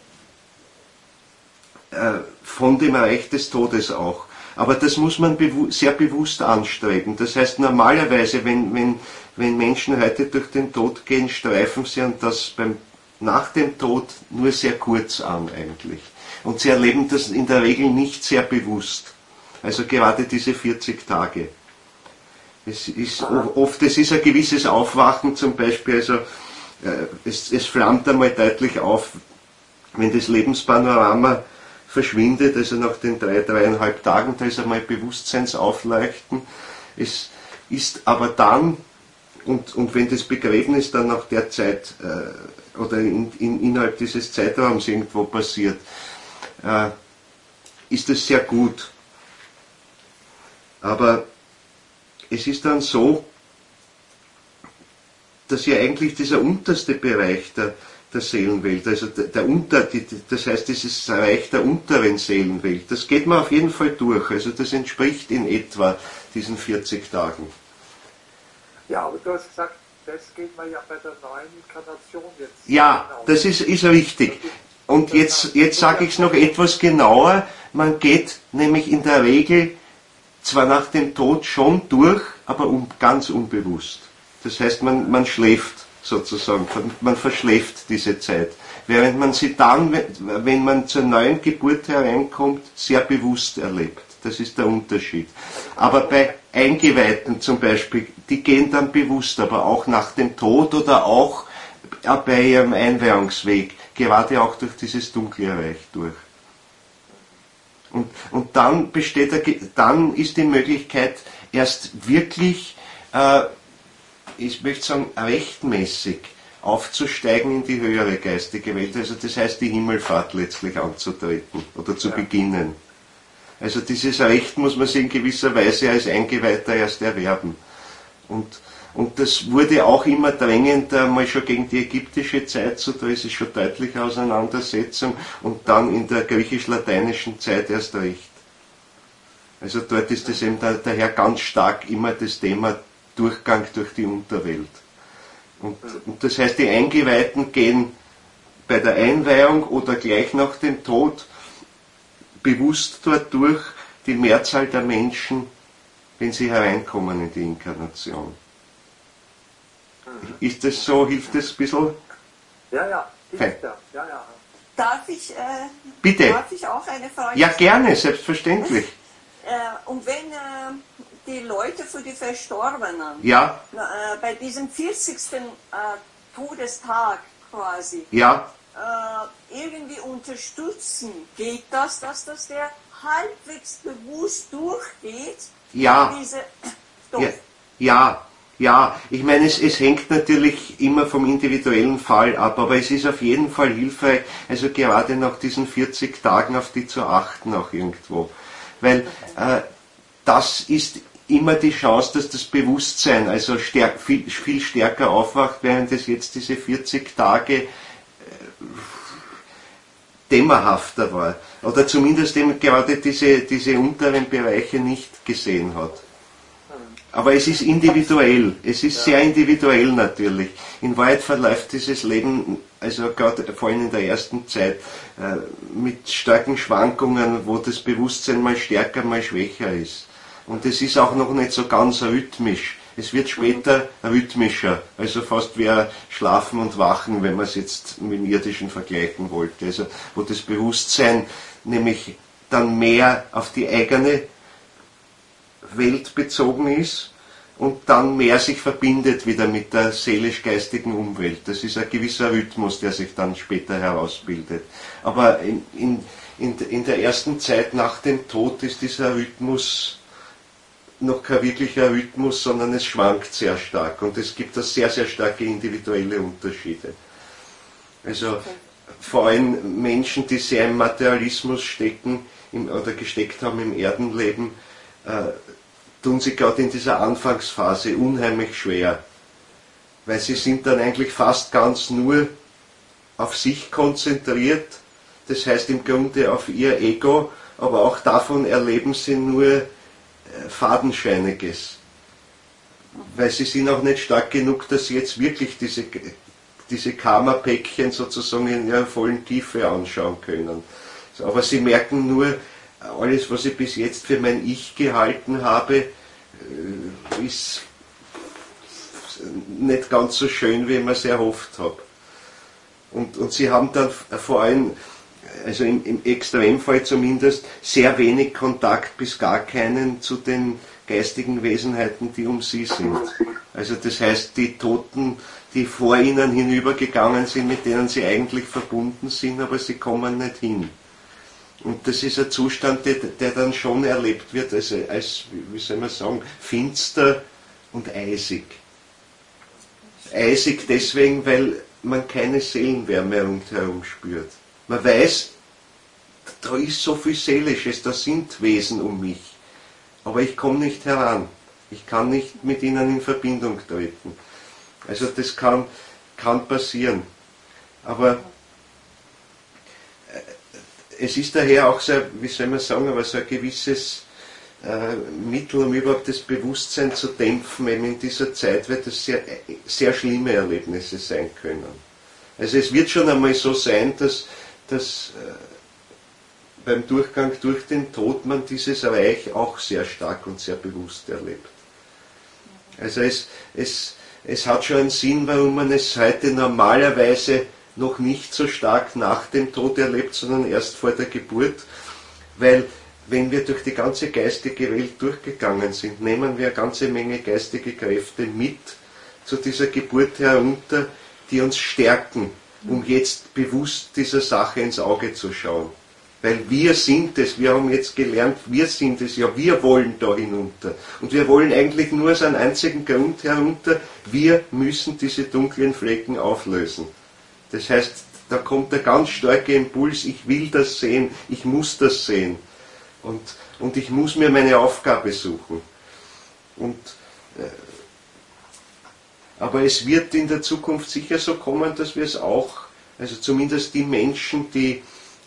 äh, von dem Reich des Todes auch. Aber das muss man bewu- sehr bewusst anstreben. Das heißt, normalerweise, wenn, wenn, wenn Menschen heute durch den Tod gehen, streifen sie und das beim, nach dem Tod nur sehr kurz an eigentlich. Und sie erleben das in der Regel nicht sehr bewusst. Also gerade diese vierzig Tage. Es ist oft, es ist ein gewisses Aufwachen zum Beispiel, also äh, es, es flammt einmal deutlich auf, wenn das Lebenspanorama verschwindet, also nach den drei, dreieinhalb Tagen, da ist einmal Bewusstseinsaufleuchten. Es ist aber dann, und, und wenn das Begräbnis dann nach der Zeit äh, oder in, in, innerhalb dieses Zeitraums irgendwo passiert, äh, ist es sehr gut. Aber es ist dann so, dass ja eigentlich dieser unterste Bereich der, der Seelenwelt, also der, der Unter, die, das heißt dieses Reich der unteren Seelenwelt, das geht man auf jeden Fall durch. Also das entspricht in etwa diesen vierzig Tagen. Ja, aber du hast gesagt, das geht man ja bei der neuen Inkarnation jetzt. Ja, genau. Das ist, ist richtig. Und jetzt, jetzt sage ich es noch etwas genauer, man geht nämlich in der Regel zwar nach dem Tod schon durch, aber um, ganz unbewusst. Das heißt, man, man schläft sozusagen, man verschläft diese Zeit. Während man sie dann, wenn man zur neuen Geburt hereinkommt, sehr bewusst erlebt. Das ist der Unterschied. Aber bei Eingeweihten zum Beispiel, die gehen dann bewusst, aber auch nach dem Tod oder auch bei ihrem Einweihungsweg, gerade auch durch dieses dunkle Reich durch. Und, und dann besteht, dann ist die Möglichkeit, erst wirklich, äh, ich möchte sagen, rechtmäßig aufzusteigen in die höhere geistige Welt, also das heißt die Himmelfahrt letztlich anzutreten oder zu ja. beginnen. Also dieses Recht muss man sich in gewisser Weise als Eingeweihter erst erwerben. Und, und das wurde auch immer drängender, mal schon gegen die ägyptische Zeit, so da ist es schon deutliche Auseinandersetzung, und dann in der griechisch-lateinischen Zeit erst recht. Also dort ist es eben da, daher ganz stark immer das Thema Durchgang durch die Unterwelt. Und, und das heißt, die Eingeweihten gehen bei der Einweihung oder gleich nach dem Tod bewusst dort durch, die Mehrzahl der Menschen, wenn sie hereinkommen in die Inkarnation. Mhm. Ist das so? Hilft das ein bisschen? Ja, ja, hilft ja. ja, ja. Darf ich, äh, Bitte. Darf ich auch eine Frage Ja, stellen? gerne, selbstverständlich. Äh, und wenn äh, die Leute für die Verstorbenen ja. äh, bei diesem vierzigsten Äh, Todestag quasi ja. äh, irgendwie unterstützen, geht das, dass das der halbwegs bewusst durchgeht? Ja. Diese, ja. Ja. Ja, ich meine, es, es hängt natürlich immer vom individuellen Fall ab, aber es ist auf jeden Fall hilfreich, also gerade nach diesen vierzig Tagen auf die zu achten auch irgendwo. Weil äh, das ist immer die Chance, dass das Bewusstsein also stärk, viel, viel stärker aufwacht, während es jetzt diese vierzig Tage äh, dämmerhafter war. Oder zumindest eben gerade diese, diese unteren Bereiche nicht gesehen hat. Aber es ist individuell, es ist sehr individuell natürlich. In Wahrheit verläuft dieses Leben, also gerade vor allem in der ersten Zeit, äh, mit starken Schwankungen, wo das Bewusstsein mal stärker, mal schwächer ist. Und es ist auch noch nicht so ganz rhythmisch. Es wird später rhythmischer, also fast wie ein Schlafen und Wachen, wenn man es jetzt mit dem Irdischen vergleichen wollte. Also wo das Bewusstsein nämlich dann mehr auf die eigene Welt bezogen ist und dann mehr sich verbindet wieder mit der seelisch-geistigen Umwelt. Das ist ein gewisser Rhythmus, der sich dann später herausbildet. Aber in, in, in, in der ersten Zeit nach dem Tod ist dieser Rhythmus noch kein wirklicher Rhythmus, sondern es schwankt sehr stark und es gibt da sehr, sehr starke individuelle Unterschiede. Also vor allem Menschen, die sehr im Materialismus stecken im, oder gesteckt haben im Erdenleben, äh, tun sich gerade in dieser Anfangsphase unheimlich schwer, weil sie sind dann eigentlich fast ganz nur auf sich konzentriert, das heißt im Grunde auf ihr Ego, aber auch davon erleben sie nur Fadenscheiniges, weil sie sind auch nicht stark genug, dass sie jetzt wirklich diese, diese Karma-Päckchen sozusagen in ihrer vollen Tiefe anschauen können. Aber sie merken nur, alles, was ich bis jetzt für mein Ich gehalten habe, ist nicht ganz so schön, wie ich mir es erhofft habe. Und, und sie haben dann vor allem, also im, im Extremfall zumindest, sehr wenig Kontakt bis gar keinen zu den geistigen Wesenheiten, die um sie sind. Also das heißt, die Toten, die vor ihnen hinübergegangen sind, mit denen sie eigentlich verbunden sind, aber sie kommen nicht hin. Und das ist ein Zustand, der, der dann schon erlebt wird als, als, wie soll man sagen, finster und eisig. Eisig deswegen, weil man keine Seelenwärme rundherum spürt. Man weiß, da ist so viel Seelisches, da sind Wesen um mich, aber ich komme nicht heran. Ich kann nicht mit ihnen in Verbindung treten. Also das kann, kann passieren. Aber es ist daher auch so, wie soll man sagen, aber so ein gewisses äh, Mittel, um überhaupt das Bewusstsein zu dämpfen, eben in dieser Zeit, weil das sehr, sehr schlimme Erlebnisse sein können. Also es wird schon einmal so sein, dass, dass äh, beim Durchgang durch den Tod man dieses Reich auch sehr stark und sehr bewusst erlebt. Also es, es, es hat schon einen Sinn, warum man es heute normalerweise noch nicht so stark nach dem Tod erlebt, sondern erst vor der Geburt, weil wenn wir durch die ganze geistige Welt durchgegangen sind, nehmen wir eine ganze Menge geistige Kräfte mit zu dieser Geburt herunter, die uns stärken, um jetzt bewusst dieser Sache ins Auge zu schauen. Weil wir sind es, wir haben jetzt gelernt, wir sind es, ja, wir wollen da hinunter. Und wir wollen eigentlich nur aus einem einzigen Grund herunter, wir müssen diese dunklen Flecken auflösen. Das heißt, da kommt der ganz starke Impuls, ich will das sehen, ich muss das sehen. Und, und ich muss mir meine Aufgabe suchen. Und, äh, aber es wird in der Zukunft sicher so kommen, dass wir es auch, also zumindest die Menschen, die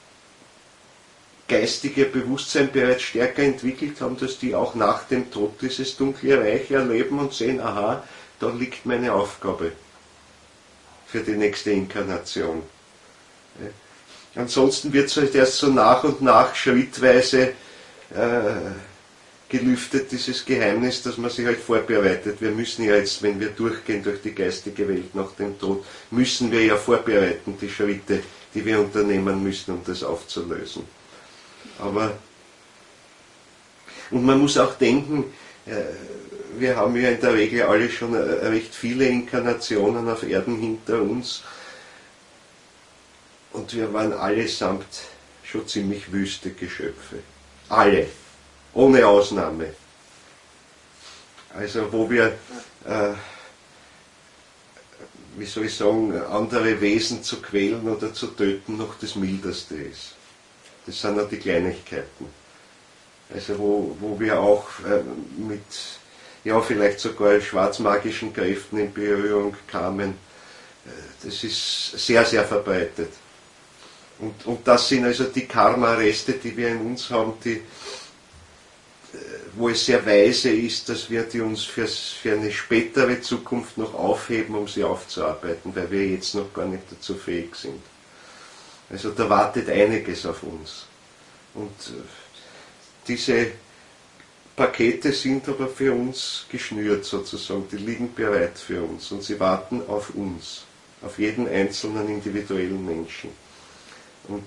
geistige Bewusstsein bereits stärker entwickelt haben, dass die auch nach dem Tod dieses dunkle Reich erleben und sehen, aha, da liegt meine Aufgabe für die nächste Inkarnation. Ja. Ansonsten wird es halt erst so nach und nach schrittweise äh, gelüftet, dieses Geheimnis, dass man sich halt vorbereitet. Wir müssen ja jetzt, wenn wir durchgehen durch die geistige Welt nach dem Tod, müssen wir ja vorbereiten, die Schritte, die wir unternehmen müssen, um das aufzulösen. Aber, und man muss auch denken, äh, wir haben ja in der Regel alle schon recht viele Inkarnationen auf Erden hinter uns und wir waren allesamt schon ziemlich wüste Geschöpfe. Alle, ohne Ausnahme. Also wo wir, äh, wie soll ich sagen, andere Wesen zu quälen oder zu töten noch das Mildeste ist. Das sind noch die Kleinigkeiten. Also wo, wo wir auch äh, mit, ja vielleicht sogar schwarzmagischen Kräften in Berührung kamen. Das ist sehr, sehr verbreitet. Und, und das sind also die Karma-Reste, die wir in uns haben, die, wo es sehr weise ist, dass wir die uns für, für eine spätere Zukunft noch aufheben, um sie aufzuarbeiten, weil wir jetzt noch gar nicht dazu fähig sind. Also da wartet einiges auf uns. Und diese Pakete sind aber für uns geschnürt sozusagen, die liegen bereit für uns und sie warten auf uns, auf jeden einzelnen individuellen Menschen. Und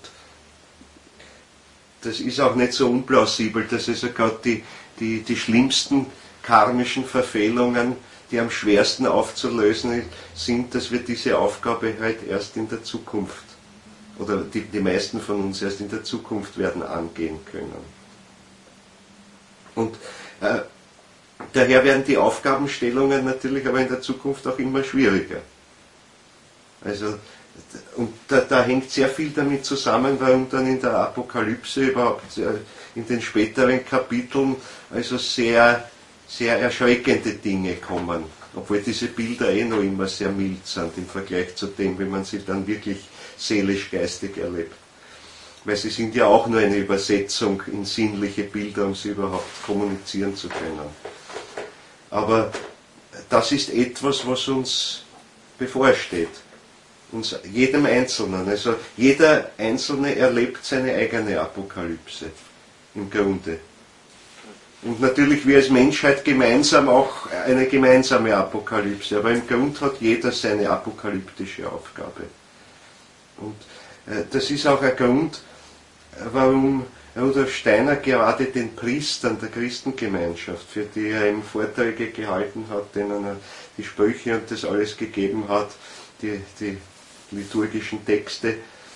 das ist auch nicht so unplausibel, dass also gerade die, die, die schlimmsten karmischen Verfehlungen, die am schwersten aufzulösen sind, dass wir diese Aufgabe halt erst in der Zukunft, oder die, die meisten von uns erst in der Zukunft werden angehen können. Und äh, daher werden die Aufgabenstellungen natürlich aber in der Zukunft auch immer schwieriger. Also, und da, da hängt sehr viel damit zusammen, warum dann in der Apokalypse überhaupt äh, in den späteren Kapiteln also sehr, sehr erschreckende Dinge kommen. Obwohl diese Bilder eh noch immer sehr mild sind im Vergleich zu dem, wie man sie dann wirklich seelisch-geistig erlebt. Weil sie sind ja auch nur eine Übersetzung in sinnliche Bilder, um sie überhaupt kommunizieren zu können. Aber das ist etwas, was uns bevorsteht. Uns, jedem Einzelnen. Also jeder Einzelne erlebt seine eigene Apokalypse im Grunde. Und natürlich wir als Menschheit gemeinsam auch eine gemeinsame Apokalypse. Aber im Grund hat jeder seine apokalyptische Aufgabe. Und äh, das ist auch ein Grund, warum Rudolf Steiner gerade den Priestern der Christengemeinschaft, für die er eben Vorträge gehalten hat, denen er die Sprüche und das alles gegeben hat, die, die liturgischen Texte,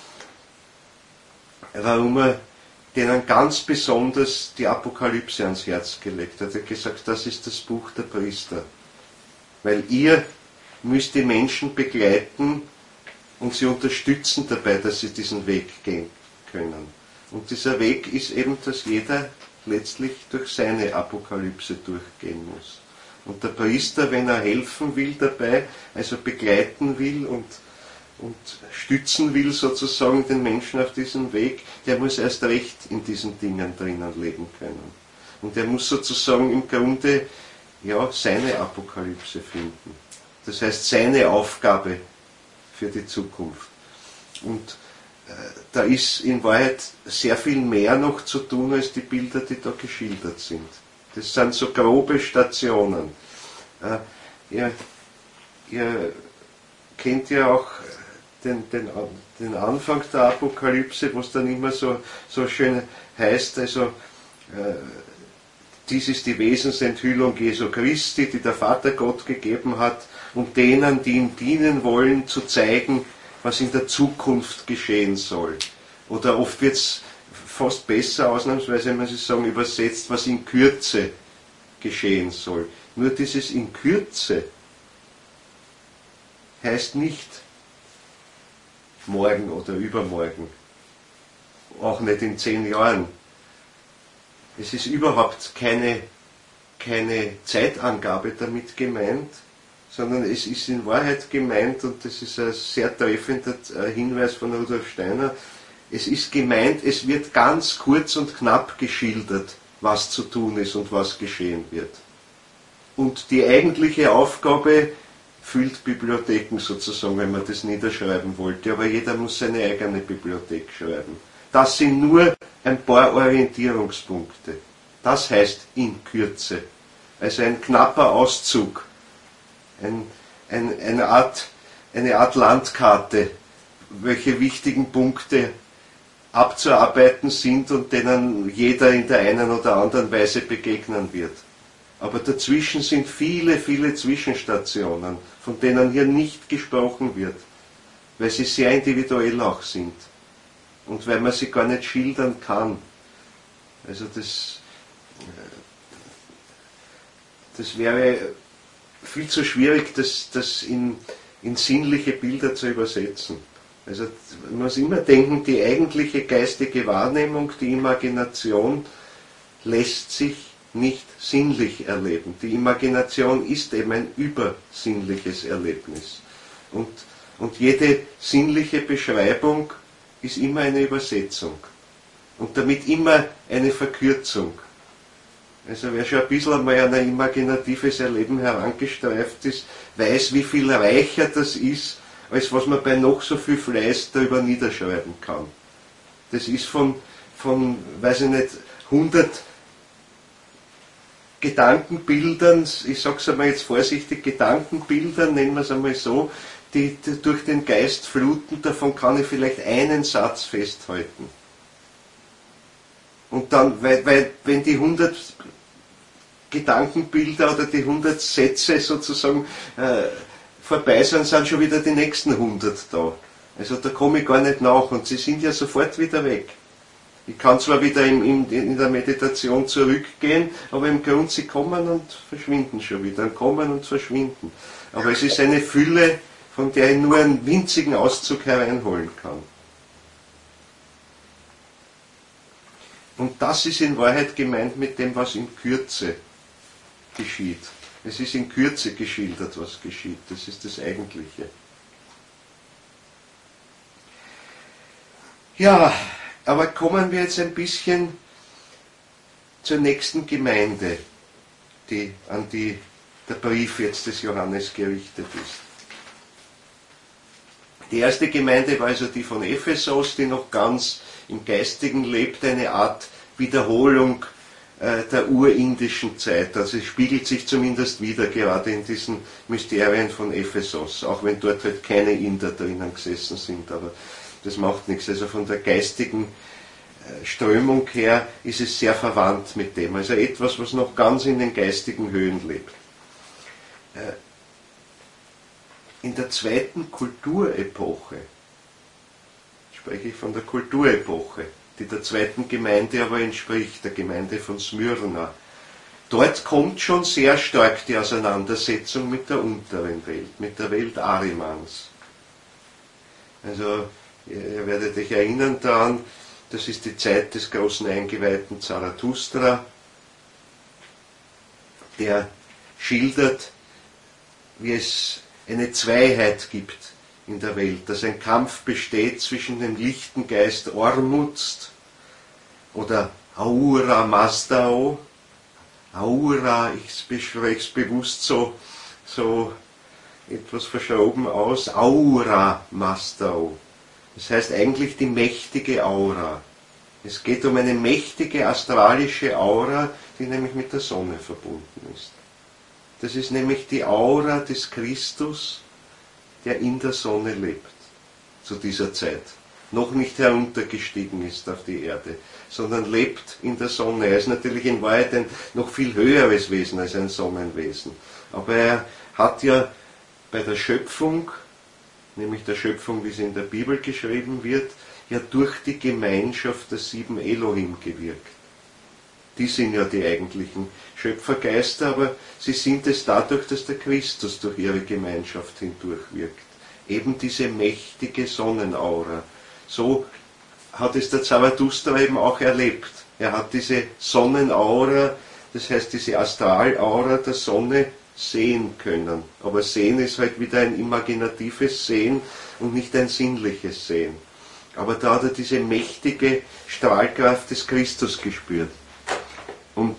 warum er denen ganz besonders die Apokalypse ans Herz gelegt hat. Er hat gesagt, das ist das Buch der Priester. Weil ihr müsst die Menschen begleiten und sie unterstützen dabei, dass sie diesen Weg gehen können. Und dieser Weg ist eben, dass jeder letztlich durch seine Apokalypse durchgehen muss. Und der Priester, wenn er helfen will dabei, also begleiten will und, und stützen will sozusagen den Menschen auf diesem Weg, der muss erst recht in diesen Dingen drinnen leben können. Und er muss sozusagen im Grunde ja, seine Apokalypse finden. Das heißt, seine Aufgabe für die Zukunft. Und äh, da ist in Wahrheit sehr viel mehr noch zu tun, als die Bilder, die da geschildert sind. Das sind so grobe Stationen. Äh, ihr, ihr kennt ja auch den, den, den Anfang der Apokalypse, wo es dann immer so, so schön heißt, also äh, dies ist die Wesensenthüllung Jesu Christi, die der Vater Gott gegeben hat, um denen, die ihm dienen wollen, zu zeigen, was in der Zukunft geschehen soll. Oder oft wird es fast besser, ausnahmsweise, wenn man sie sagen, übersetzt, was in Kürze geschehen soll. Nur dieses in Kürze heißt nicht morgen oder übermorgen. Auch nicht in zehn Jahren. Es ist überhaupt keine, keine Zeitangabe damit gemeint, sondern es ist in Wahrheit gemeint, und das ist ein sehr treffender Hinweis von Rudolf Steiner, es ist gemeint, es wird ganz kurz und knapp geschildert, was zu tun ist und was geschehen wird. Und die eigentliche Aufgabe füllt Bibliotheken sozusagen, wenn man das niederschreiben wollte, aber jeder muss seine eigene Bibliothek schreiben. Das sind nur ein paar Orientierungspunkte. Das heißt in Kürze. Also ein knapper Auszug. Ein, ein, eine, Art, eine Art Landkarte, welche wichtigen Punkte abzuarbeiten sind und denen jeder in der einen oder anderen Weise begegnen wird. Aber dazwischen sind viele, viele Zwischenstationen, von denen hier nicht gesprochen wird, weil sie sehr individuell auch sind und weil man sie gar nicht schildern kann. Also das, das wäre viel zu schwierig, das, das in, in sinnliche Bilder zu übersetzen. Also man muss immer denken, die eigentliche geistige Wahrnehmung, die Imagination, lässt sich nicht sinnlich erleben. Die Imagination ist eben ein übersinnliches Erlebnis. Und, und jede sinnliche Beschreibung ist immer eine Übersetzung. Und damit immer eine Verkürzung. Also wer schon ein bisschen einmal an ein imaginatives Erleben herangestreift ist, weiß, wie viel reicher das ist, als was man bei noch so viel Fleiß darüber niederschreiben kann. Das ist von, von weiß ich nicht, hundert Gedankenbildern, ich sage es einmal jetzt vorsichtig, Gedankenbildern, nennen wir es einmal so, die, die durch den Geist fluten, davon kann ich vielleicht einen Satz festhalten. Und dann, weil, weil wenn die hundert Gedankenbilder oder die hundert Sätze sozusagen äh, vorbei sind, sind schon wieder die nächsten hundert da. Also da komme ich gar nicht nach und sie sind ja sofort wieder weg. Ich kann zwar wieder in, in, in der Meditation zurückgehen, aber im Grund sie kommen und verschwinden schon wieder, kommen und verschwinden. Aber es ist eine Fülle, von der ich nur einen winzigen Auszug hereinholen kann. Und das ist in Wahrheit gemeint mit dem, was in Kürze geschieht. Es ist in Kürze geschildert, was geschieht. Das ist das Eigentliche. Ja, aber kommen wir jetzt ein bisschen zur nächsten Gemeinde, die, an die der Brief jetzt des Johannes gerichtet ist. Die erste Gemeinde war also die von Ephesos, die noch ganz im Geistigen lebt, eine Art Wiederholung äh, der urindischen Zeit. Also es spiegelt sich zumindest wieder gerade in diesen Mysterien von Ephesos, auch wenn dort halt keine Inder drinnen gesessen sind, aber das macht nichts. Also von der geistigen äh, Strömung her ist es sehr verwandt mit dem. Also etwas, was noch ganz in den geistigen Höhen lebt. Äh, in der zweiten Kulturepoche, spreche ich von der Kulturepoche, die der zweiten Gemeinde aber entspricht, der Gemeinde von Smyrna. Dort kommt schon sehr stark die Auseinandersetzung mit der unteren Welt, mit der Welt Arimans. Also, ihr werdet euch erinnern daran, das ist die Zeit des großen Eingeweihten Zarathustra, der schildert, wie es eine Zweiheit gibt in der Welt, dass ein Kampf besteht zwischen dem lichten Geist Ormuzd oder Ahura Mazdao. Ahura, ich spreche es bewusst so, so etwas verschoben aus, Aura Mazdao. Das heißt eigentlich die mächtige Aura. Es geht um eine mächtige astralische Aura, die nämlich mit der Sonne verbunden ist. Das ist nämlich die Aura des Christus, der in der Sonne lebt, zu dieser Zeit. Noch nicht heruntergestiegen ist auf die Erde, sondern lebt in der Sonne. Er ist natürlich in Wahrheit ein noch viel höheres Wesen als ein Sonnenwesen. Aber er hat ja bei der Schöpfung, nämlich der Schöpfung, wie sie in der Bibel geschrieben wird, ja durch die Gemeinschaft der sieben Elohim gewirkt. Die sind ja die eigentlichen Schöpfergeister, aber sie sind es dadurch, dass der Christus durch ihre Gemeinschaft hindurchwirkt. Eben diese mächtige Sonnenaura. So hat es der Zarathustra eben auch erlebt. Er hat diese Sonnenaura, das heißt diese Astralaura der Sonne sehen können. Aber sehen ist halt wieder ein imaginatives Sehen und nicht ein sinnliches Sehen. Aber da hat er diese mächtige Strahlkraft des Christus gespürt. Und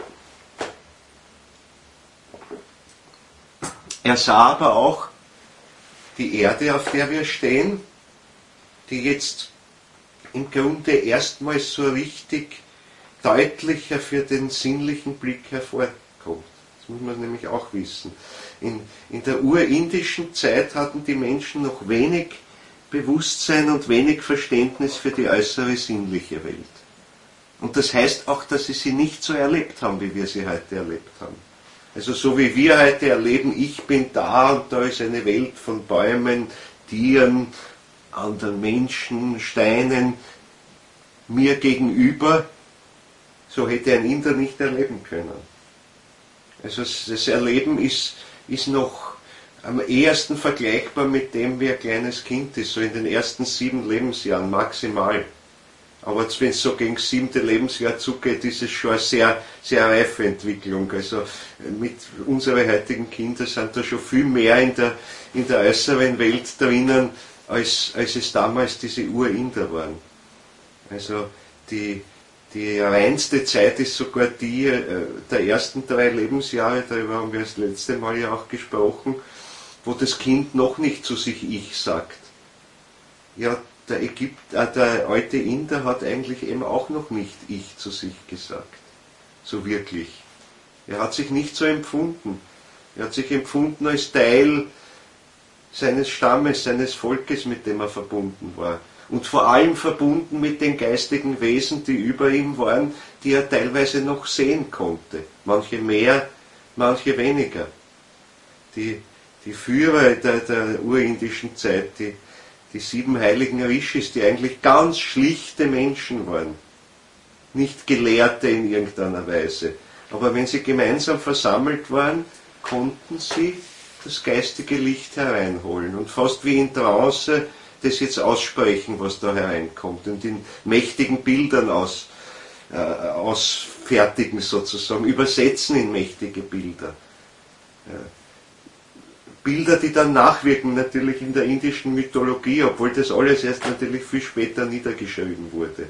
er sah aber auch die Erde, auf der wir stehen, die jetzt im Grunde erstmals so richtig deutlicher für den sinnlichen Blick hervorkommt. Das muss man nämlich auch wissen. In, in der urindischen Zeit hatten die Menschen noch wenig Bewusstsein und wenig Verständnis für die äußere sinnliche Welt. Und das heißt auch, dass sie sie nicht so erlebt haben, wie wir sie heute erlebt haben. Also so wie wir heute erleben, ich bin da und da ist eine Welt von Bäumen, Tieren, anderen Menschen, Steinen, mir gegenüber, so hätte ein Inder nicht erleben können. Also das Erleben ist, ist noch am ehesten vergleichbar mit dem, wie ein kleines Kind ist, so in den ersten sieben Lebensjahren maximal. Aber wenn es so gegen das siebte Lebensjahr zugeht, ist es schon eine sehr, sehr reife Entwicklung. Also mit unseren heutigen Kindern sind da schon viel mehr in der, in der äußeren Welt drinnen, als, als es damals diese Urinder waren. Also die, die reinste Zeit ist sogar die äh, der ersten drei Lebensjahre, darüber haben wir das letzte Mal ja auch gesprochen, wo das Kind noch nicht zu sich Ich sagt. Ja, der, Ägypt, äh, der alte Inder hat eigentlich eben auch noch nicht Ich zu sich gesagt. So wirklich. Er hat sich nicht so empfunden. Er hat sich empfunden als Teil seines Stammes, seines Volkes, mit dem er verbunden war. Und vor allem verbunden mit den geistigen Wesen, die über ihm waren, die er teilweise noch sehen konnte. Manche mehr, manche weniger. Die, die Führer der, der urindischen Zeit, die, die sieben heiligen Rishis, die eigentlich ganz schlichte Menschen waren. Nicht Gelehrte in irgendeiner Weise. Aber wenn sie gemeinsam versammelt waren, konnten sie das geistige Licht hereinholen. Und fast wie in Trance das jetzt aussprechen, was da hereinkommt. Und in mächtigen Bildern aus, äh, ausfertigen sozusagen. Übersetzen in mächtige Bilder. Ja. Bilder, die dann nachwirken natürlich in der indischen Mythologie, obwohl das alles erst natürlich viel später niedergeschrieben wurde.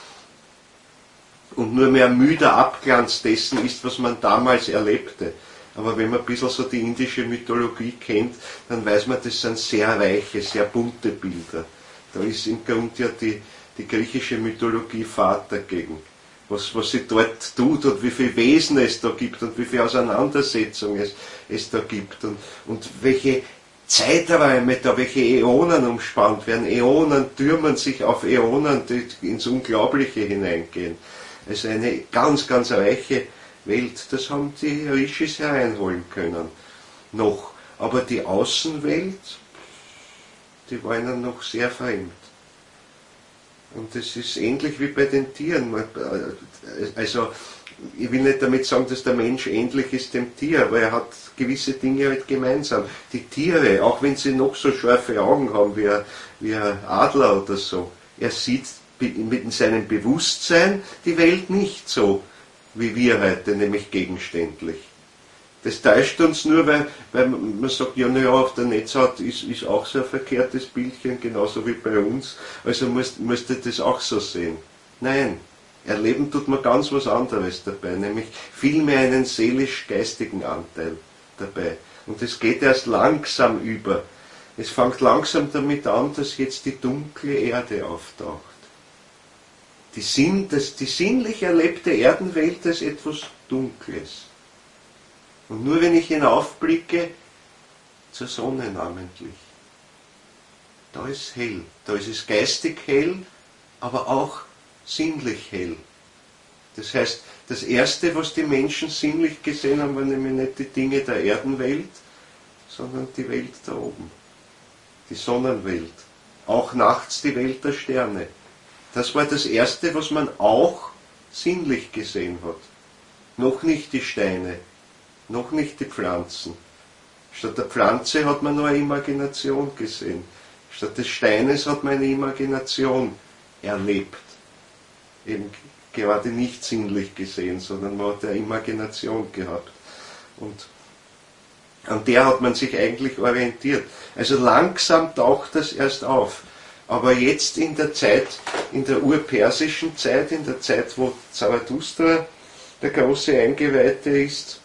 Und nur mehr müder Abglanz dessen ist, was man damals erlebte. Aber wenn man ein bisschen so die indische Mythologie kennt, dann weiß man, das sind sehr reiche, sehr bunte Bilder. Da ist im Grunde ja die, die griechische Mythologie Fahrt dagegen. Was, was sie dort tut und wie viele Wesen es da gibt und wie viele Auseinandersetzungen es, es da gibt und, und welche Zeiträume da, welche Äonen umspannt werden. Äonen türmen sich auf Äonen, die ins Unglaubliche hineingehen. Also eine ganz, ganz reiche Welt, das haben die Rishis hereinholen können. Noch. Aber die Außenwelt, die war ihnen noch sehr fremd. Und das ist ähnlich wie bei den Tieren. Also, ich will nicht damit sagen, dass der Mensch ähnlich ist dem Tier, aber er hat gewisse Dinge halt gemeinsam. Die Tiere, auch wenn sie noch so scharfe Augen haben wie ein, wie ein Adler oder so, er sieht mit seinem Bewusstsein die Welt nicht so, wie wir heute, nämlich gegenständlich. Das täuscht uns nur, weil, weil man sagt, ja, naja, auf der Netzhaut ist, ist auch so ein verkehrtes Bildchen, genauso wie bei uns, also müsst, müsst ihr das auch so sehen. Nein, erleben tut man ganz was anderes dabei, nämlich vielmehr einen seelisch-geistigen Anteil dabei. Und es geht erst langsam über. Es fängt langsam damit an, dass jetzt die dunkle Erde auftaucht. Die, Sinn, das, die sinnlich erlebte Erdenwelt ist etwas Dunkles. Und nur wenn ich hinaufblicke, zur Sonne namentlich, da ist hell, da ist es geistig hell, aber auch sinnlich hell. Das heißt, das Erste, was die Menschen sinnlich gesehen haben, waren nämlich nicht die Dinge der Erdenwelt, sondern die Welt da oben, die Sonnenwelt, auch nachts die Welt der Sterne. Das war das Erste, was man auch sinnlich gesehen hat. Noch nicht die Steine, noch nicht die Pflanzen. Statt der Pflanze hat man nur eine Imagination gesehen. Statt des Steines hat man eine Imagination erlebt. Eben gerade nicht sinnlich gesehen, sondern man hat eine Imagination gehabt. Und an der hat man sich eigentlich orientiert. Also langsam taucht das erst auf. Aber jetzt in der Zeit, in der urpersischen Zeit, in der Zeit, wo Zarathustra der große Eingeweihte ist,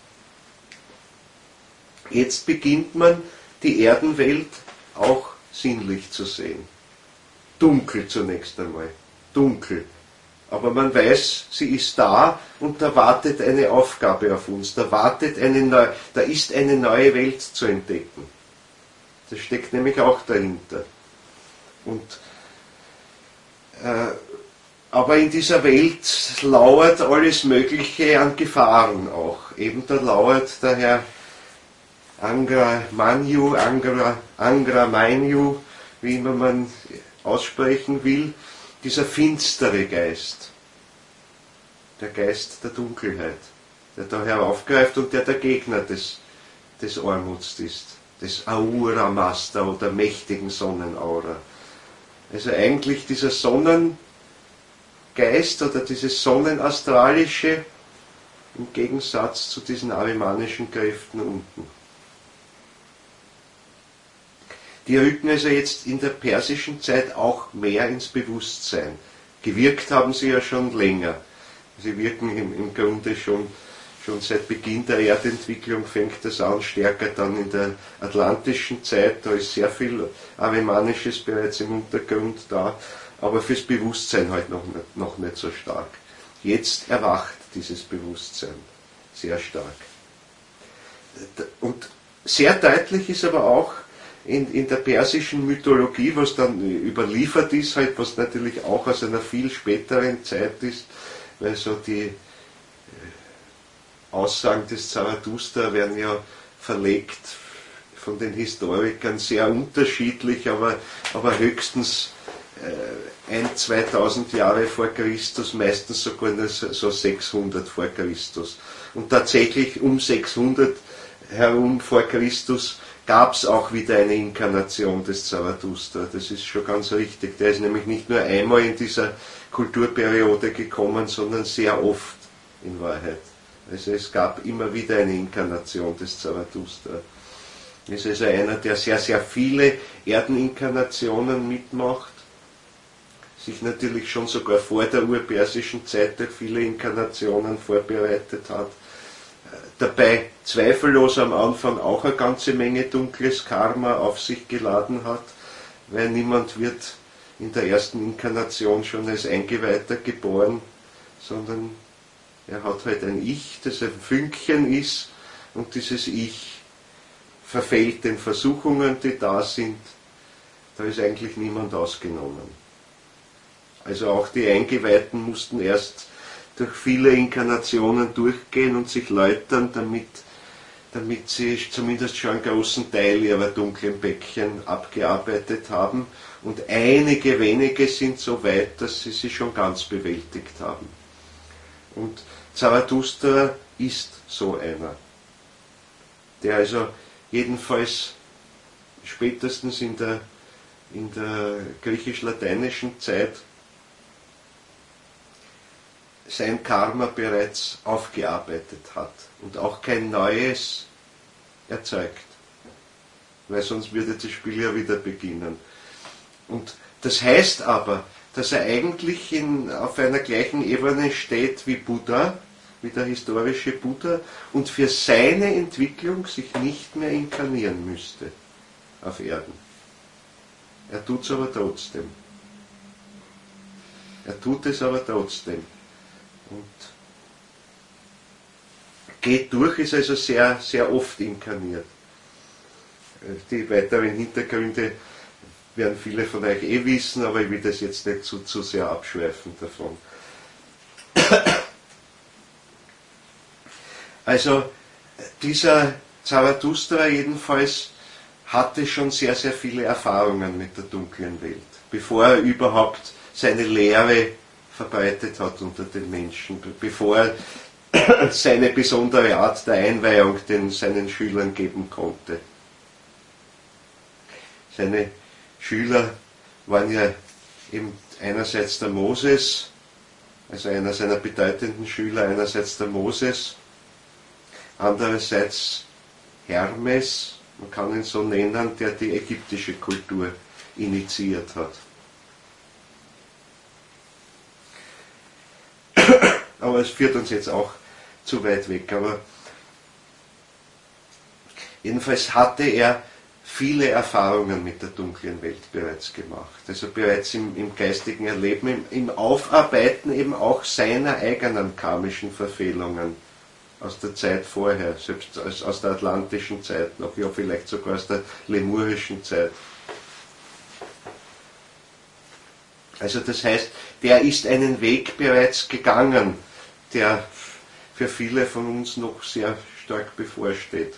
jetzt beginnt man die Erdenwelt auch sinnlich zu sehen. Dunkel zunächst einmal, dunkel. Aber man weiß, sie ist da und da wartet eine Aufgabe auf uns, da wartet eine neue, da ist eine neue Welt zu entdecken. Das steckt nämlich auch dahinter. Und, äh, aber in dieser Welt lauert alles Mögliche an Gefahren auch. Eben da lauert der Herr Angra Manyu, Angra, Angra Mainyu, wie immer man aussprechen will, dieser finstere Geist, der Geist der Dunkelheit. der da heraufgreift und der der Gegner des, des Ormuzd ist, des Ahura Mazda oder mächtigen Sonnenaura. Also eigentlich dieser Sonnengeist oder dieses Sonnenastralische im Gegensatz zu diesen arimanischen Kräften unten. Die rücken also jetzt in der persischen Zeit auch mehr ins Bewusstsein. Gewirkt haben sie ja schon länger. Sie wirken im, im Grunde schon, schon seit Beginn der Erdentwicklung, fängt das an, stärker dann in der atlantischen Zeit. Da ist sehr viel Arimanisches bereits im Untergrund da, aber fürs Bewusstsein halt noch nicht, noch nicht so stark. Jetzt erwacht dieses Bewusstsein sehr stark. Und sehr deutlich ist aber auch, In, in der persischen Mythologie, was dann überliefert ist, halt, was natürlich auch aus einer viel späteren Zeit ist, weil so die Aussagen des Zarathustra werden ja verlegt von den Historikern sehr unterschiedlich, aber, aber höchstens äh, ein, zweitausend Jahre vor Christus, meistens sogar nur so sechshundert vor Christus. Und tatsächlich um sechshundert herum vor Christus gab es auch wieder eine Inkarnation des Zarathustra. Das ist schon ganz richtig. Der ist nämlich nicht nur einmal in dieser Kulturperiode gekommen, sondern sehr oft in Wahrheit. Also es gab immer wieder eine Inkarnation des Zarathustra. Er ist also einer, der sehr, sehr viele Erdeninkarnationen mitmacht, sich natürlich schon sogar vor der urpersischen Zeit durch viele Inkarnationen vorbereitet hat, dabei zweifellos am Anfang auch eine ganze Menge dunkles Karma auf sich geladen hat, weil niemand wird in der ersten Inkarnation schon als Eingeweihter geboren, sondern er hat halt ein Ich, das ein Fünkchen ist, und dieses Ich verfällt den Versuchungen, die da sind. Da ist eigentlich niemand ausgenommen. Also auch die Eingeweihten mussten erst durch viele Inkarnationen durchgehen und sich läutern, damit, damit sie zumindest schon einen großen Teil ihrer dunklen Päckchen abgearbeitet haben. Und einige wenige sind so weit, dass sie sie schon ganz bewältigt haben. Und Zarathustra ist so einer, der also jedenfalls spätestens in der, in der griechisch-lateinischen Zeit sein Karma bereits aufgearbeitet hat und auch kein neues erzeugt, weil sonst würde das Spiel ja wieder beginnen. Und das heißt aber, dass er eigentlich in, auf einer gleichen Ebene steht wie Buddha, wie der historische Buddha, und für seine Entwicklung sich nicht mehr inkarnieren müsste auf Erden. Er tut es aber trotzdem. Er tut es aber trotzdem. Und geht durch, ist also sehr, sehr oft inkarniert. Die weiteren Hintergründe werden viele von euch eh wissen, aber ich will das jetzt nicht zu, zu sehr abschweifen davon. Also dieser Zarathustra jedenfalls hatte schon sehr, sehr viele Erfahrungen mit der dunklen Welt, bevor er überhaupt seine Lehre verbreitet hat unter den Menschen, bevor er seine besondere Art der Einweihung den seinen Schülern geben konnte. Seine Schüler waren ja eben einerseits der Moses, also einer seiner bedeutenden Schüler, einerseits der Moses, andererseits Hermes, man kann ihn so nennen, der die ägyptische Kultur initiiert hat. Aber es führt uns jetzt auch zu weit weg. Aber jedenfalls hatte er viele Erfahrungen mit der dunklen Welt bereits gemacht. Also bereits im, im geistigen Erleben, im, im Aufarbeiten eben auch seiner eigenen karmischen Verfehlungen aus der Zeit vorher, selbst aus, aus der atlantischen Zeit noch, ja vielleicht sogar aus der lemurischen Zeit. Also das heißt, der ist einen Weg bereits gegangen, der für viele von uns noch sehr stark bevorsteht.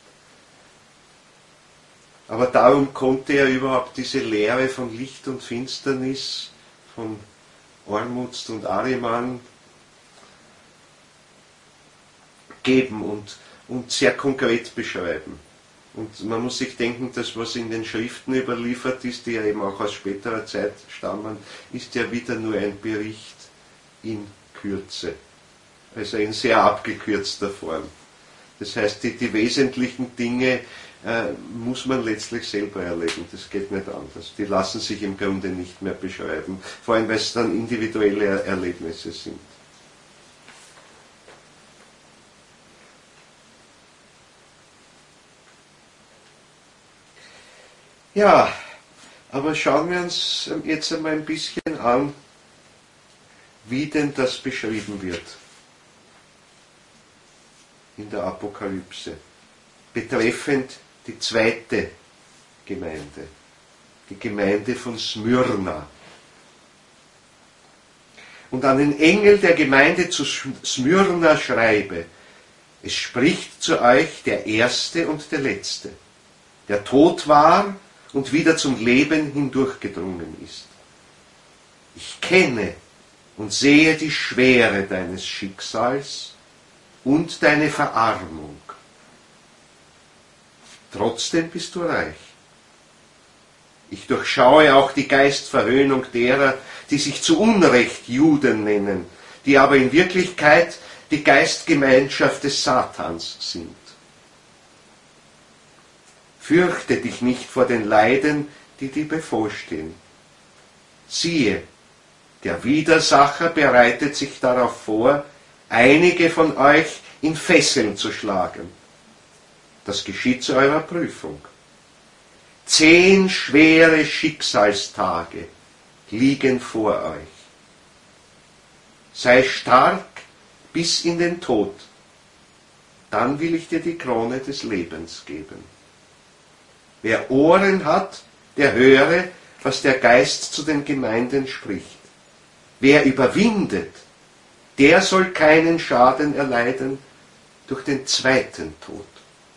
Aber darum konnte er überhaupt diese Lehre von Licht und Finsternis, von Ormuzd und Ahriman, geben und, und sehr konkret beschreiben. Und man muss sich denken, das, was in den Schriften überliefert ist, die ja eben auch aus späterer Zeit stammen, ist ja wieder nur ein Bericht in Kürze. Also in sehr abgekürzter Form. Das heißt, die, die wesentlichen Dinge äh, muss man letztlich selber erleben. Das geht nicht anders. Die lassen sich im Grunde nicht mehr beschreiben. Vor allem, weil es dann individuelle er Erlebnisse sind. Ja, aber schauen wir uns jetzt einmal ein bisschen an, wie denn das beschrieben wird in der Apokalypse, betreffend die zweite Gemeinde, die Gemeinde von Smyrna. Und an den Engel der Gemeinde zu Smyrna schreibe, es spricht zu euch der Erste und der Letzte, der tot war und wieder zum Leben hindurchgedrungen ist. Ich kenne und sehe die Schwere deines Schicksals und deine Verarmung. Trotzdem bist du reich. Ich durchschaue auch die Geistverhöhnung derer, die sich zu Unrecht Juden nennen, die aber in Wirklichkeit die Geistgemeinschaft des Satans sind. Fürchte dich nicht vor den Leiden, die dir bevorstehen. Siehe, der Widersacher bereitet sich darauf vor, einige von euch in Fesseln zu schlagen. Das geschieht zu eurer Prüfung. Zehn schwere Schicksalstage liegen vor euch. Sei stark bis in den Tod, dann will ich dir die Krone des Lebens geben. Wer Ohren hat, der höre, was der Geist zu den Gemeinden spricht. Wer überwindet, der soll keinen Schaden erleiden durch den zweiten Tod.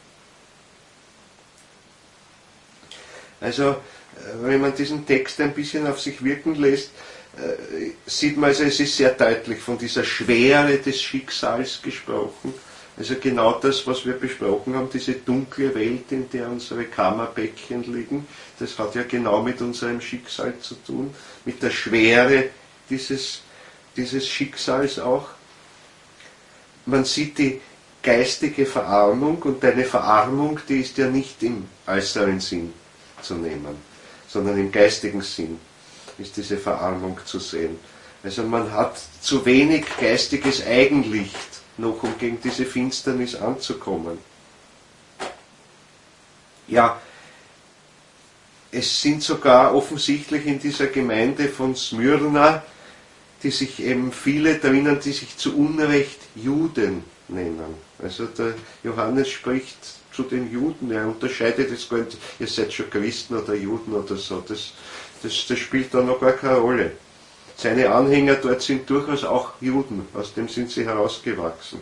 Also, wenn man diesen Text ein bisschen auf sich wirken lässt, sieht man, also es ist sehr deutlich von dieser Schwere des Schicksals gesprochen. Also genau das, was wir besprochen haben, diese dunkle Welt, in der unsere Kammerbecken liegen, das hat ja genau mit unserem Schicksal zu tun, mit der Schwere dieses, dieses Schicksals auch. Man sieht die geistige Verarmung, und eine Verarmung, die ist ja nicht im äußeren Sinn zu nehmen, sondern im geistigen Sinn ist diese Verarmung zu sehen. Also man hat zu wenig geistiges Eigenlicht noch, um gegen diese Finsternis anzukommen. Ja, es sind sogar offensichtlich in dieser Gemeinde von Smyrna, die sich eben viele drinnen, die sich zu Unrecht Juden nennen. Also der Johannes spricht zu den Juden, er unterscheidet es gar nicht, ihr seid schon Christen oder Juden oder so, das, das, das spielt da noch gar keine Rolle. Seine Anhänger dort sind durchaus auch Juden, aus dem sind sie herausgewachsen.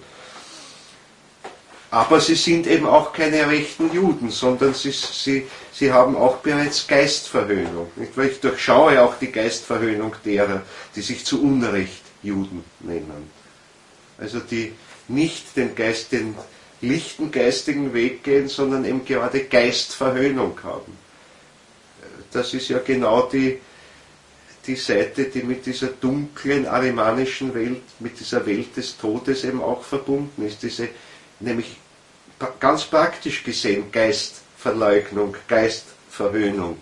Aber sie sind eben auch keine rechten Juden, sondern sie, sie, sie haben auch bereits Geistverhöhnung. Nicht? Weil ich durchschaue auch die Geistverhöhnung derer, die sich zu Unrecht Juden nennen. Also die nicht den, Geist, den lichten geistigen Weg gehen, sondern eben gerade Geistverhöhnung haben. Das ist ja genau die, die Seite, die mit dieser dunklen arimanischen Welt, mit dieser Welt des Todes eben auch verbunden ist. Diese, nämlich ganz praktisch gesehen, Geistverleugnung, Geistverhöhnung.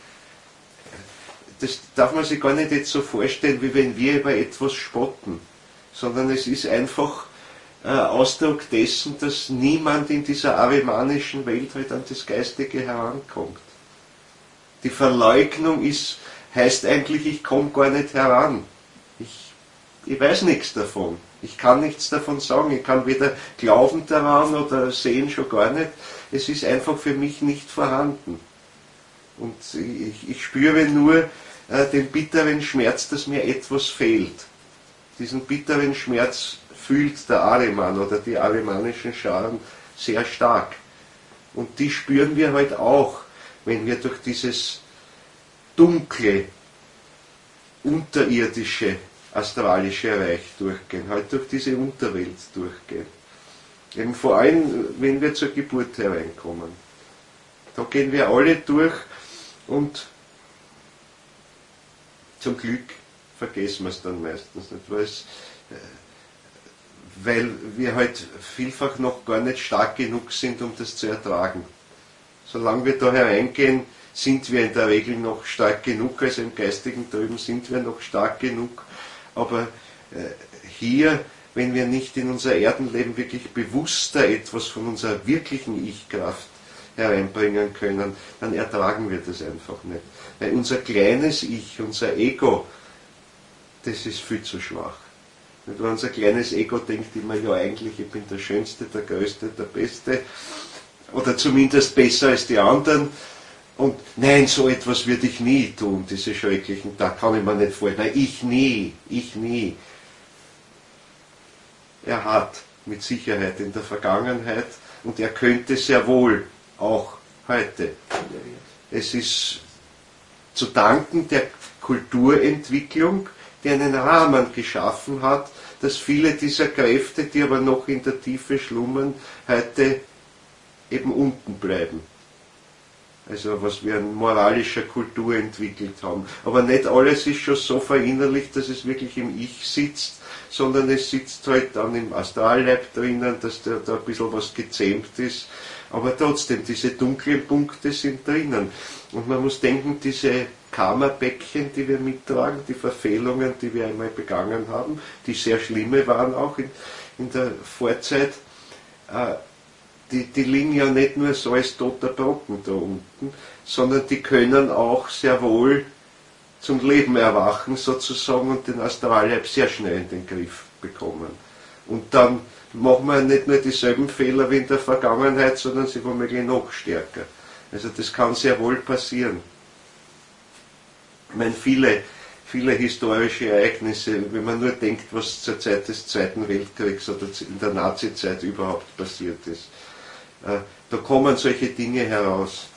Das darf man sich gar nicht jetzt so vorstellen, wie wenn wir über etwas spotten, sondern es ist einfach äh, Ausdruck dessen, dass niemand in dieser arimanischen Welt halt an das Geistige herankommt. Die Verleugnung ist, heißt eigentlich, ich komme gar nicht heran. Ich, ich weiß nichts davon. Ich kann nichts davon sagen. Ich kann weder glauben daran oder sehen schon gar nicht. Es ist einfach für mich nicht vorhanden. Und ich, ich spüre nur äh, den bitteren Schmerz, dass mir etwas fehlt. Diesen bitteren Schmerz fühlt der Ariman oder die arimanischen Scharen sehr stark. Und die spüren wir halt auch, wenn wir durch dieses dunkle, unterirdische, astralische Reich durchgehen, halt durch diese Unterwelt durchgehen. Eben vor allem, wenn wir zur Geburt hereinkommen. Da gehen wir alle durch und zum Glück vergessen wir es dann meistens nicht, weil, es, weil wir halt vielfach noch gar nicht stark genug sind, um das zu ertragen. Solange wir da hereingehen, sind wir in der Regel noch stark genug, also im Geistigen drüben sind wir noch stark genug, aber äh, hier, wenn wir nicht in unser Erdenleben wirklich bewusster etwas von unserer wirklichen Ich-Kraft hereinbringen können, dann ertragen wir das einfach nicht. Weil unser kleines Ich, unser Ego, das ist viel zu schwach. Und unser kleines Ego denkt immer, ja eigentlich, ich bin der Schönste, der Größte, der Beste, oder zumindest besser als die anderen. Und nein, so etwas würde ich nie tun, diese schrecklichen, da kann ich mir nicht vorstellen. Nein, ich nie, ich nie. Er hat mit Sicherheit in der Vergangenheit und er könnte sehr wohl auch heute. Es ist zu danken der Kulturentwicklung, die einen Rahmen geschaffen hat, dass viele dieser Kräfte, die aber noch in der Tiefe schlummern, heute eben unten bleiben. Also was wir an moralischer Kultur entwickelt haben. Aber nicht alles ist schon so verinnerlicht, dass es wirklich im Ich sitzt, sondern es sitzt halt dann im Astralleib drinnen, dass da, da ein bisschen was gezähmt ist. Aber trotzdem, diese dunklen Punkte sind drinnen. Und man muss denken, diese Karma-Päckchen, die wir mittragen, die Verfehlungen, die wir einmal begangen haben, die sehr schlimme waren auch in, in der Vorzeit, äh, die, die liegen ja nicht nur so als toter Brocken da unten, sondern die können auch sehr wohl zum Leben erwachen sozusagen und den Astralleib sehr schnell in den Griff bekommen. Und dann machen wir nicht nur dieselben Fehler wie in der Vergangenheit, sondern sie womöglich noch stärker. Also das kann sehr wohl passieren. Ich meine, viele, viele historische Ereignisse, wenn man nur denkt, was zur Zeit des Zweiten Weltkriegs oder in der Nazizeit überhaupt passiert ist, äh, da kommen solche Dinge heraus.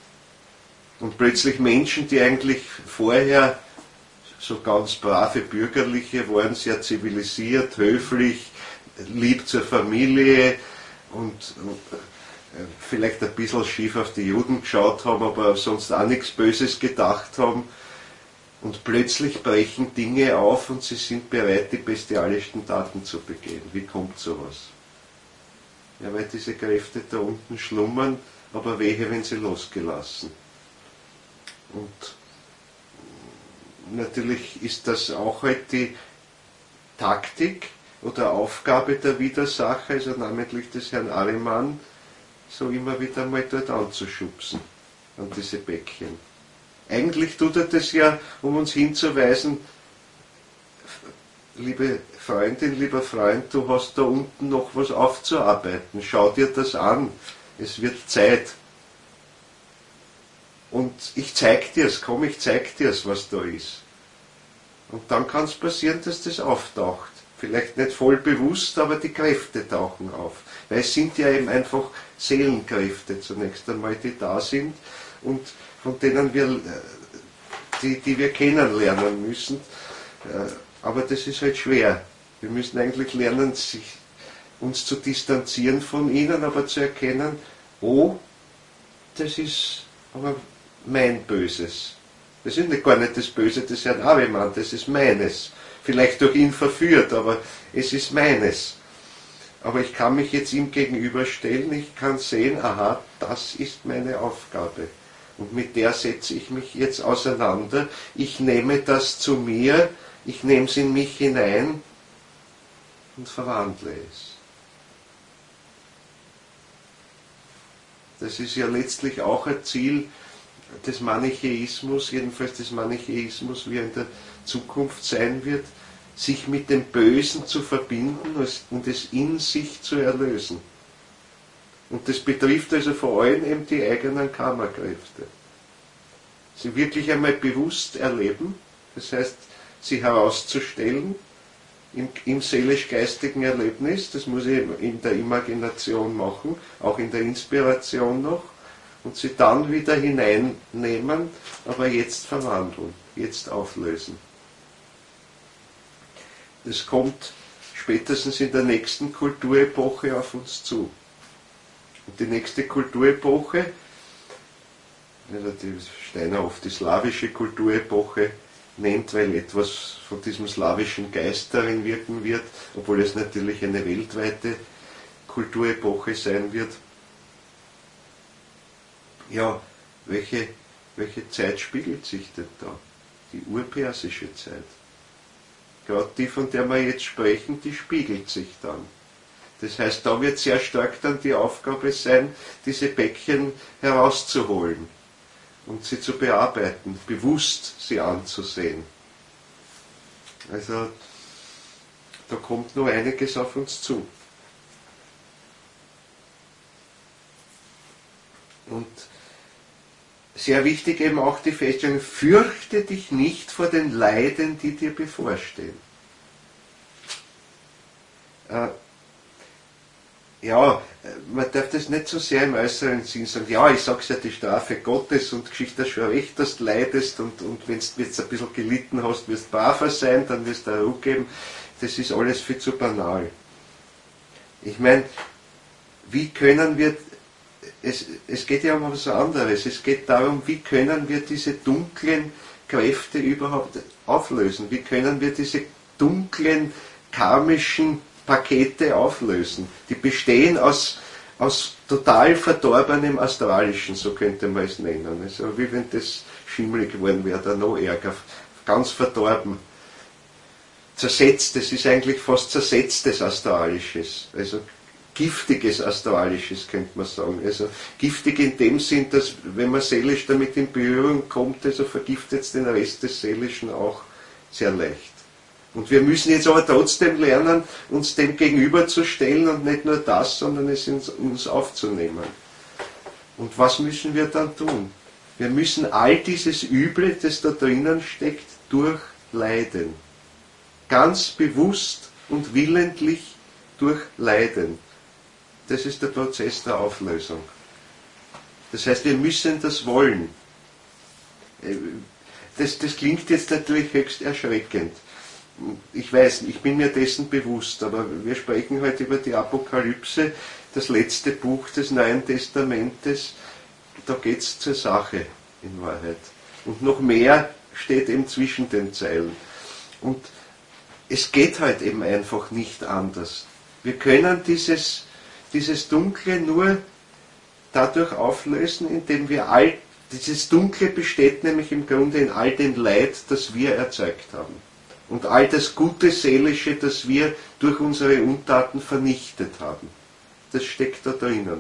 Und plötzlich Menschen, die eigentlich vorher so ganz brave Bürgerliche waren, sehr zivilisiert, höflich, lieb zur Familie und, und äh, vielleicht ein bisschen schief auf die Juden geschaut haben, aber sonst auch nichts Böses gedacht haben. Und plötzlich brechen Dinge auf und sie sind bereit, die bestialischsten Taten zu begehen. Wie kommt sowas? Ja, weil diese Kräfte da unten schlummern, aber wehe, wenn sie losgelassen. Und natürlich ist das auch halt die Taktik oder Aufgabe der Widersacher, also namentlich des Herrn Ariman, so immer wieder mal dort anzuschubsen, an diese Bäckchen. Eigentlich tut er das ja, um uns hinzuweisen, liebe Freundin, lieber Freund, du hast da unten noch was aufzuarbeiten, schau dir das an, es wird Zeit. Und ich zeig dir's, komm, ich zeig dir's, was da ist. Und dann kann es passieren, dass das auftaucht. Vielleicht nicht voll bewusst, aber die Kräfte tauchen auf. Weil es sind ja eben einfach Seelenkräfte zunächst einmal, die da sind und von denen wir, die, die wir kennenlernen müssen. Aber das ist halt schwer. Wir müssen eigentlich lernen, sich, uns zu distanzieren von ihnen, aber zu erkennen, oh, das ist aber mein Böses. Das ist nicht gar nicht das Böse des Herrn Ariman, das ist meines. Vielleicht durch ihn verführt, aber es ist meines. Aber ich kann mich jetzt ihm gegenüberstellen, ich kann sehen, aha, das ist meine Aufgabe. Und mit der setze ich mich jetzt auseinander. Ich nehme das zu mir, ich nehme es in mich hinein und verwandle es. Das ist ja letztlich auch ein Ziel des Manichäismus, jedenfalls des Manichäismus, wie er in der Zukunft sein wird, sich mit dem Bösen zu verbinden und es in sich zu erlösen. Und das betrifft also vor allem eben die eigenen Karmakräfte. Sie wirklich einmal bewusst erleben, das heißt, sie herauszustellen im, im seelisch-geistigen Erlebnis, das muss ich in der Imagination machen, auch in der Inspiration noch, und sie dann wieder hineinnehmen, aber jetzt verwandeln, jetzt auflösen. Das kommt spätestens in der nächsten Kulturepoche auf uns zu. Und die nächste Kulturepoche, also die Steiner oft die slawische Kulturepoche nennt, weil etwas von diesem slawischen Geist darin wirken wird, obwohl es natürlich eine weltweite Kulturepoche sein wird. Ja, welche, welche Zeit spiegelt sich denn da? Die urpersische Zeit. Gerade die, von der wir jetzt sprechen, die spiegelt sich dann. Das heißt, da wird sehr stark dann die Aufgabe sein, diese Päckchen herauszuholen und sie zu bearbeiten, bewusst sie anzusehen. Also, da kommt noch einiges auf uns zu. Und sehr wichtig eben auch die Feststellung, fürchte dich nicht vor den Leiden, die dir bevorstehen. Äh, ja, man darf das nicht so sehr im äußeren Sinn sagen, ja, ich sag's ja, die Strafe Gottes und Geschichte schon recht, dass du leidest und, und wenn du jetzt ein bisschen gelitten hast, wirst du braver sein, dann wirst du Ruhe geben. Das ist alles viel zu banal. Ich meine, wie können wir Es, es geht ja um was anderes. Es geht darum, wie können wir diese dunklen Kräfte überhaupt auflösen? Wie können wir diese dunklen karmischen Pakete auflösen? Die bestehen aus, aus total verdorbenem Astralischen, so könnte man es nennen. Also wie wenn das schimmelig geworden wäre, da noch ärger. Ganz verdorben. Zersetzt, das ist eigentlich fast zersetztes Astralisches. Also giftiges Astralisches, könnte man sagen. Also giftig in dem Sinn, dass wenn man seelisch damit in Berührung kommt, also vergiftet es den Rest des Seelischen auch sehr leicht. Und wir müssen jetzt aber trotzdem lernen, uns dem gegenüberzustellen und nicht nur das, sondern es in uns aufzunehmen. Und was müssen wir dann tun? Wir müssen all dieses Üble, das da drinnen steckt, durchleiden. Ganz bewusst und willentlich durchleiden. Das ist der Prozess der Auflösung. Das heißt, wir müssen das wollen. Das, das klingt jetzt natürlich höchst erschreckend. Ich weiß, ich bin mir dessen bewusst, aber wir sprechen heute über die Apokalypse, das letzte Buch des Neuen Testamentes. Da geht es zur Sache in Wahrheit. Und noch mehr steht eben zwischen den Zeilen. Und es geht halt eben einfach nicht anders. Wir können dieses dieses Dunkle nur dadurch auflösen, indem wir all, dieses Dunkle besteht nämlich im Grunde in all dem Leid, das wir erzeugt haben. Und all das gute Seelische, das wir durch unsere Untaten vernichtet haben. Das steckt da drinnen.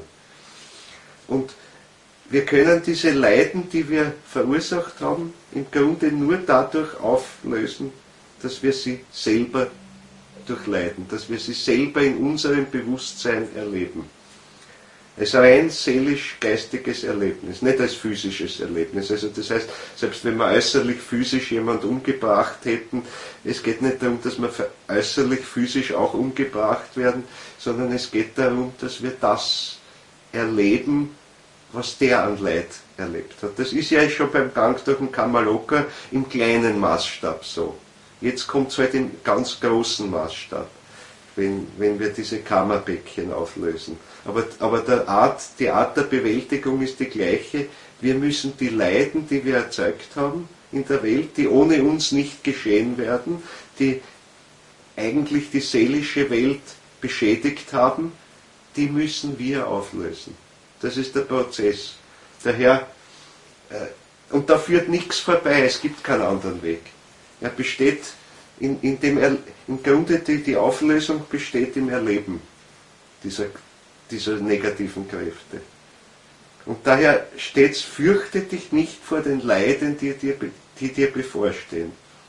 Und wir können diese Leiden, die wir verursacht haben, im Grunde nur dadurch auflösen, dass wir sie selber durchleiden, dass wir sie selber in unserem Bewusstsein erleben. Als rein seelisch-geistiges Erlebnis, nicht als physisches Erlebnis. Also das heißt, selbst wenn wir äußerlich physisch jemand umgebracht hätten, es geht nicht darum, dass wir äußerlich physisch auch umgebracht werden, sondern es geht darum, dass wir das erleben, was der an Leid erlebt hat. Das ist ja schon beim Gang durch den Kamaloka im kleinen Maßstab so. Jetzt kommt es halt im ganz großen Maßstab, wenn, wenn wir diese Karma-Päckchen auflösen. Aber, aber der Art, die Art der Bewältigung ist die gleiche. Wir müssen die Leiden, die wir erzeugt haben in der Welt, die ohne uns nicht geschehen werden, die eigentlich die seelische Welt beschädigt haben, die müssen wir auflösen. Das ist der Prozess. Daher, äh, und da führt nichts vorbei, es gibt keinen anderen Weg. Er besteht in, in dem, er, im Grunde die, die Auflösung besteht im Erleben dieser, dieser negativen Kräfte. Und daher steht es, fürchte dich nicht vor den Leiden, die dir, die dir bevorstehen.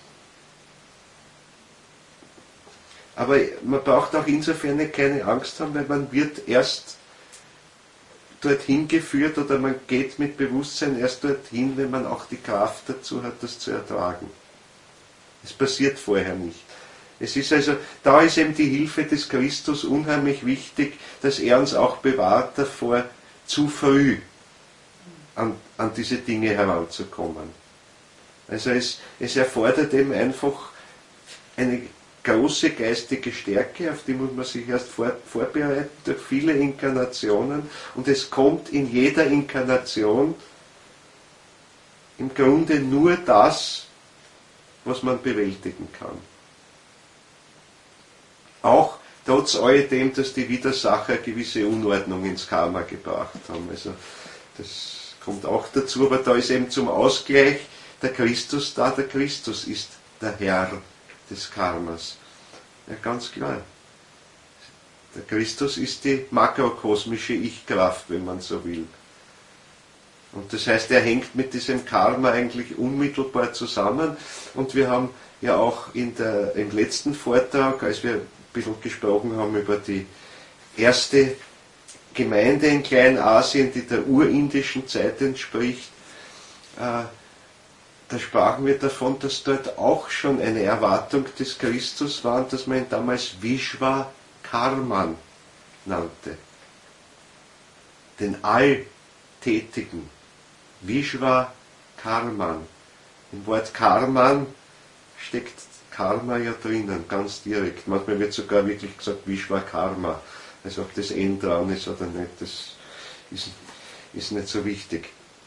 Aber man braucht auch insofern keine Angst haben, weil man wird erst dorthin geführt oder man geht mit Bewusstsein erst dorthin, wenn man auch die Kraft dazu hat, das zu ertragen. Es passiert vorher nicht. Es ist also, da ist eben die Hilfe des Christus unheimlich wichtig, dass er uns auch bewahrt davor, zu früh an, an diese Dinge heranzukommen. Also es, es erfordert eben einfach eine große geistige Stärke, auf die muss man sich erst vor, vorbereiten durch viele Inkarnationen, und es kommt in jeder Inkarnation im Grunde nur das, was man bewältigen kann. Auch trotz alledem, dass die Widersacher gewisse Unordnung ins Karma gebracht haben. Also das kommt auch dazu, aber da ist eben zum Ausgleich der Christus da. Der Christus ist der Herr des Karmas. Ja, ganz klar. Der Christus ist die makrokosmische Ich-Kraft, wenn man so will. Und das heißt, er hängt mit diesem Karma eigentlich unmittelbar zusammen. Und wir haben ja auch in der, im letzten Vortrag, als wir ein bisschen gesprochen haben über die erste Gemeinde in Kleinasien, die der urindischen Zeit entspricht, äh, da sprachen wir davon, dass dort auch schon eine Erwartung des Christus war und dass man ihn damals Vishwakarman nannte. Den Alltätigen. Vishwakarman. Im Wort Karman steckt Karma ja drinnen, ganz direkt. Manchmal wird sogar wirklich gesagt Vishwakarma. Also ob das N dran ist oder nicht, das ist, ist nicht so wichtig.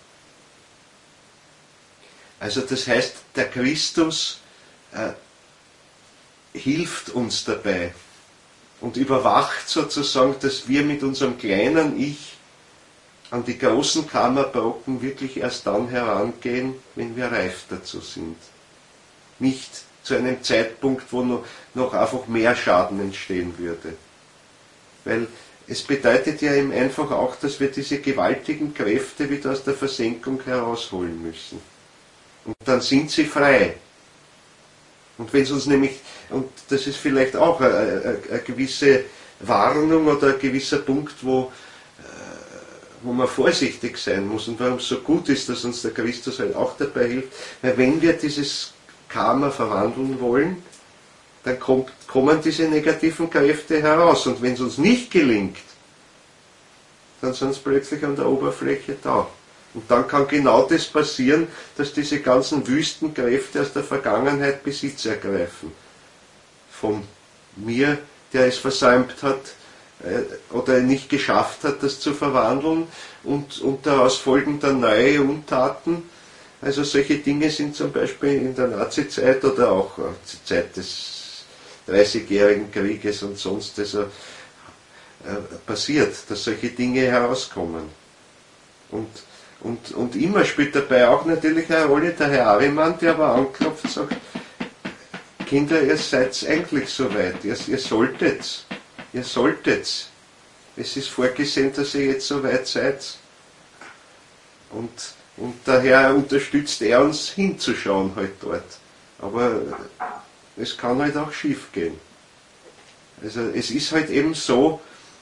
Also das heißt, der Christus äh, hilft uns dabei und überwacht sozusagen, dass wir mit unserem kleinen Ich an die großen Karmabrocken wirklich erst dann herangehen, wenn wir reif dazu sind. Nicht zu einem Zeitpunkt, wo noch, noch einfach mehr Schaden entstehen würde. Weil es bedeutet ja eben einfach auch, dass wir diese gewaltigen Kräfte wieder aus der Versenkung herausholen müssen. Und dann sind sie frei. Und wenn es uns nämlich, und das ist vielleicht auch eine, eine, eine gewisse Warnung oder ein gewisser Punkt, wo, wo man vorsichtig sein muss und warum es so gut ist, dass uns der Christus halt auch dabei hilft, weil wenn wir dieses Karma verwandeln wollen, dann kommt, kommen diese negativen Kräfte heraus. Und wenn es uns nicht gelingt, dann sind sie plötzlich an der Oberfläche da. Und dann kann genau das passieren, dass diese ganzen wüsten Kräfte aus der Vergangenheit Besitz ergreifen. Von mir, der es versäumt hat äh, oder nicht geschafft hat, das zu verwandeln, und, und daraus folgen dann neue Untaten. Also solche Dinge sind zum Beispiel in der Nazizeit oder auch äh, zur Zeit des dreißigjährigen Krieges und sonst also, äh, passiert, dass solche Dinge herauskommen. Und Und, und immer spielt dabei auch natürlich eine Rolle der Herr Ariman, der aber anklopft und sagt, Kinder, ihr seid eigentlich soweit, ihr, ihr solltet, ihr solltet. Es ist vorgesehen, dass ihr jetzt soweit seid. Und, und daher unterstützt er uns hinzuschauen halt dort. Aber es kann halt auch schief gehen. Also es ist halt eben so,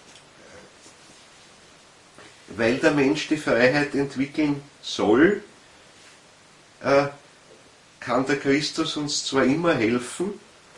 weil der Mensch die Freiheit entwickeln soll, äh, kann der Christus uns zwar immer helfen,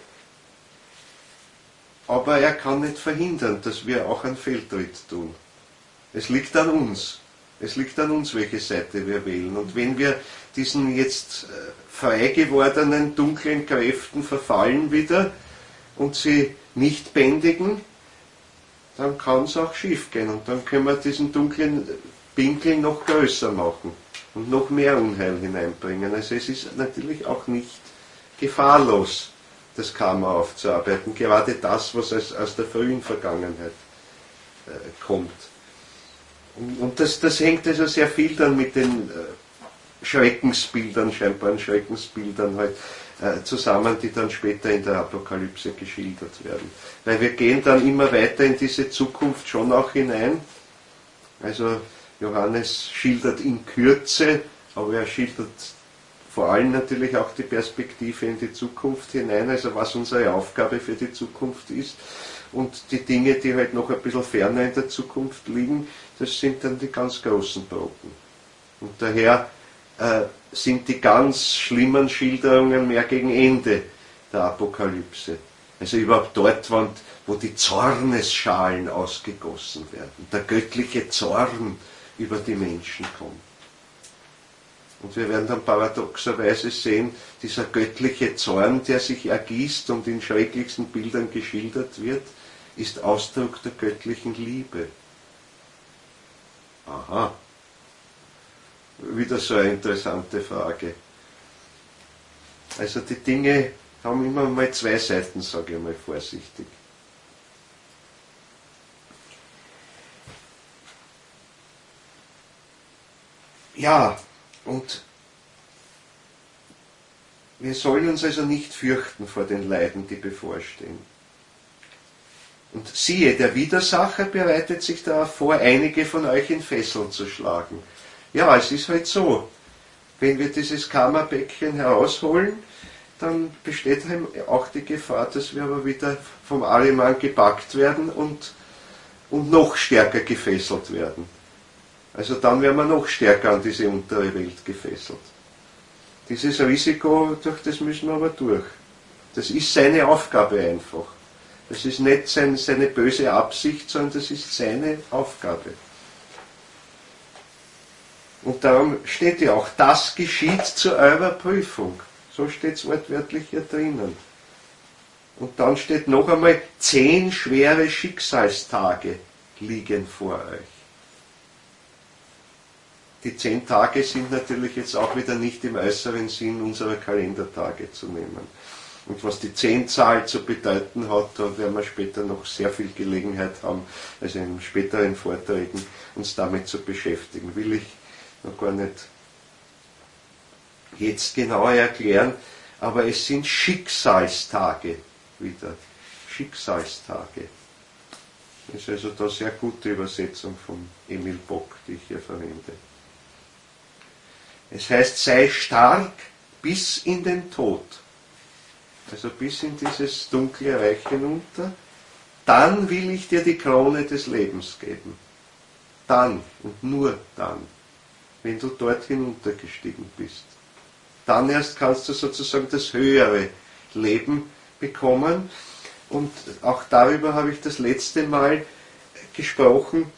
aber er kann nicht verhindern, dass wir auch einen Fehltritt tun. Es liegt an uns. Es liegt an uns, welche Seite wir wählen. Und wenn wir diesen jetzt äh, frei gewordenen dunklen Kräften verfallen wieder und sie nicht bändigen, dann kann es auch schief gehen und dann können wir diesen dunklen Pinkel noch größer machen und noch mehr Unheil hineinbringen. Also es ist natürlich auch nicht gefahrlos, das Karma aufzuarbeiten, gerade das, was aus, aus der frühen Vergangenheit äh, kommt. Und, und das, das hängt also sehr viel dann mit den äh, Schreckensbildern, scheinbaren Schreckensbildern halt, zusammen, die dann später in der Apokalypse geschildert werden. Weil wir gehen dann immer weiter in diese Zukunft schon auch hinein. Also Johannes schildert in Kürze, aber er schildert vor allem natürlich auch die Perspektive in die Zukunft hinein, also was unsere Aufgabe für die Zukunft ist. Und die Dinge, die halt noch ein bisschen ferner in der Zukunft liegen, das sind dann die ganz großen Brocken. Und daher äh, sind die ganz schlimmen Schilderungen mehr gegen Ende der Apokalypse. Also überhaupt dort, wo die Zornesschalen ausgegossen werden, der göttliche Zorn über die Menschen kommt. Und wir werden dann paradoxerweise sehen, dieser göttliche Zorn, der sich ergießt und in schrecklichsten Bildern geschildert wird, ist Ausdruck der göttlichen Liebe. Aha. Wieder so eine interessante Frage. Also die Dinge haben immer mal zwei Seiten, sage ich mal vorsichtig. Ja, und wir sollen uns also nicht fürchten vor den Leiden, die bevorstehen. Und siehe, der Widersacher bereitet sich darauf vor, einige von euch in Fesseln zu schlagen. Ja, es ist halt so, wenn wir dieses Karma-Päckchen herausholen, dann besteht auch die Gefahr, dass wir aber wieder vom Ahriman gepackt werden und, und noch stärker gefesselt werden. Also dann werden wir noch stärker an diese untere Welt gefesselt. Dieses Risiko, durch das müssen wir aber durch. Das ist seine Aufgabe einfach. Das ist nicht sein, seine böse Absicht, sondern das ist seine Aufgabe. Und darum steht ja auch, das geschieht zu eurer Prüfung. So steht es wortwörtlich hier drinnen. Und dann steht noch einmal, zehn schwere Schicksalstage liegen vor euch. Die zehn Tage sind natürlich jetzt auch wieder nicht im äußeren Sinn unserer Kalendertage zu nehmen. Und was die Zehnzahl zu bedeuten hat, da werden wir später noch sehr viel Gelegenheit haben, also in späteren Vorträgen, uns damit zu beschäftigen. Will ich noch gar nicht jetzt genauer erklären, aber es sind Schicksalstage wieder. Schicksalstage. Das ist also da sehr gute Übersetzung von Emil Bock, die ich hier verwende. Es heißt, sei stark bis in den Tod. Also bis in dieses dunkle Reich hinunter. Dann will ich dir die Krone des Lebens geben. Dann und nur dann, wenn du dort hinuntergestiegen bist. Dann erst kannst du sozusagen das höhere Leben bekommen. Und auch darüber habe ich das letzte Mal gesprochen.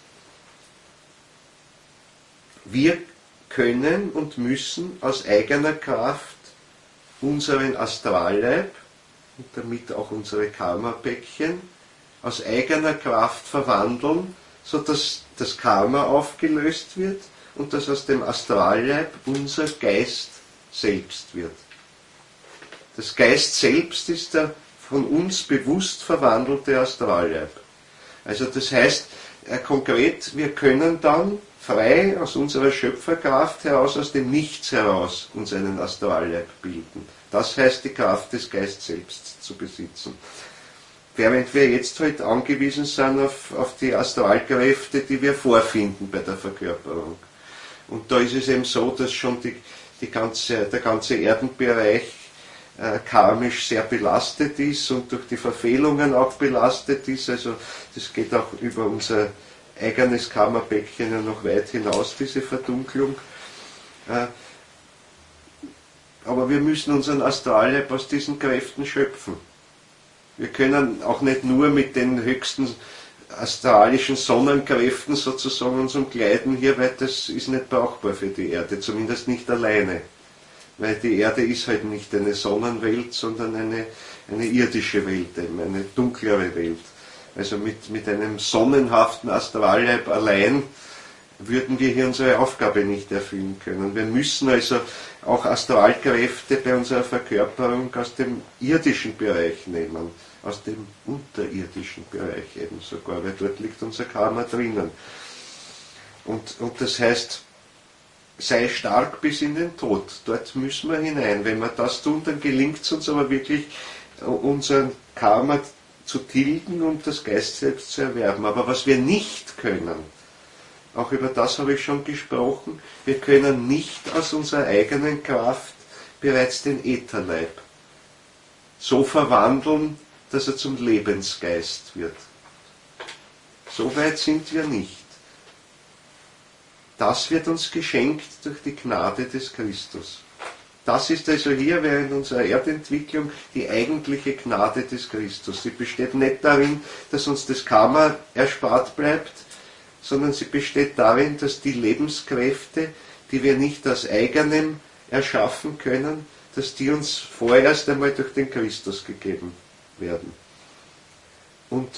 Wir können und müssen aus eigener Kraft unseren Astralleib und damit auch unsere Karma-Päckchen aus eigener Kraft verwandeln, sodass das Karma aufgelöst wird und dass aus dem Astralleib unser Geist selbst wird. Das Geist selbst ist der von uns bewusst verwandelte Astralleib. Also das heißt, äh, konkret, wir können dann frei aus unserer Schöpferkraft heraus, aus dem Nichts heraus, uns einen Astralleib bilden. Das heißt, die Kraft des Geistes selbst zu besitzen. Während wir jetzt halt angewiesen sind auf, auf die Astralkräfte, die wir vorfinden bei der Verkörperung. Und da ist es eben so, dass schon die, die ganze, der ganze Erdenbereich äh, karmisch sehr belastet ist und durch die Verfehlungen auch belastet ist. Also das geht auch über unser eigenes Karma-Päckchen ja noch weit hinaus, diese Verdunklung. Aber wir müssen unseren Astralleib aus diesen Kräften schöpfen. Wir können auch nicht nur mit den höchsten astralischen Sonnenkräften sozusagen uns umkleiden hier, weil das ist nicht brauchbar für die Erde, zumindest nicht alleine. Weil die Erde ist halt nicht eine Sonnenwelt, sondern eine, eine irdische Welt, eine dunklere Welt. Also mit, mit einem sonnenhaften Astralleib allein würden wir hier unsere Aufgabe nicht erfüllen können. Wir müssen also auch Astralkräfte bei unserer Verkörperung aus dem irdischen Bereich nehmen, aus dem unterirdischen Bereich eben sogar, weil dort liegt unser Karma drinnen. Und, und das heißt, sei stark bis in den Tod. Dort müssen wir hinein. Wenn wir das tun, dann gelingt es uns aber wirklich, unseren Karma zu tilgen und das Geist selbst zu erwerben. Aber was wir nicht können, auch über das habe ich schon gesprochen, wir können nicht aus unserer eigenen Kraft bereits den Ätherleib so verwandeln, dass er zum Lebensgeist wird. So weit sind wir nicht. Das wird uns geschenkt durch die Gnade des Christus. Das ist also hier während unserer Erdentwicklung die eigentliche Gnade des Christus. Sie besteht nicht darin, dass uns das Karma erspart bleibt, sondern sie besteht darin, dass die Lebenskräfte, die wir nicht aus eigenem erschaffen können, dass die uns vorerst einmal durch den Christus gegeben werden. Und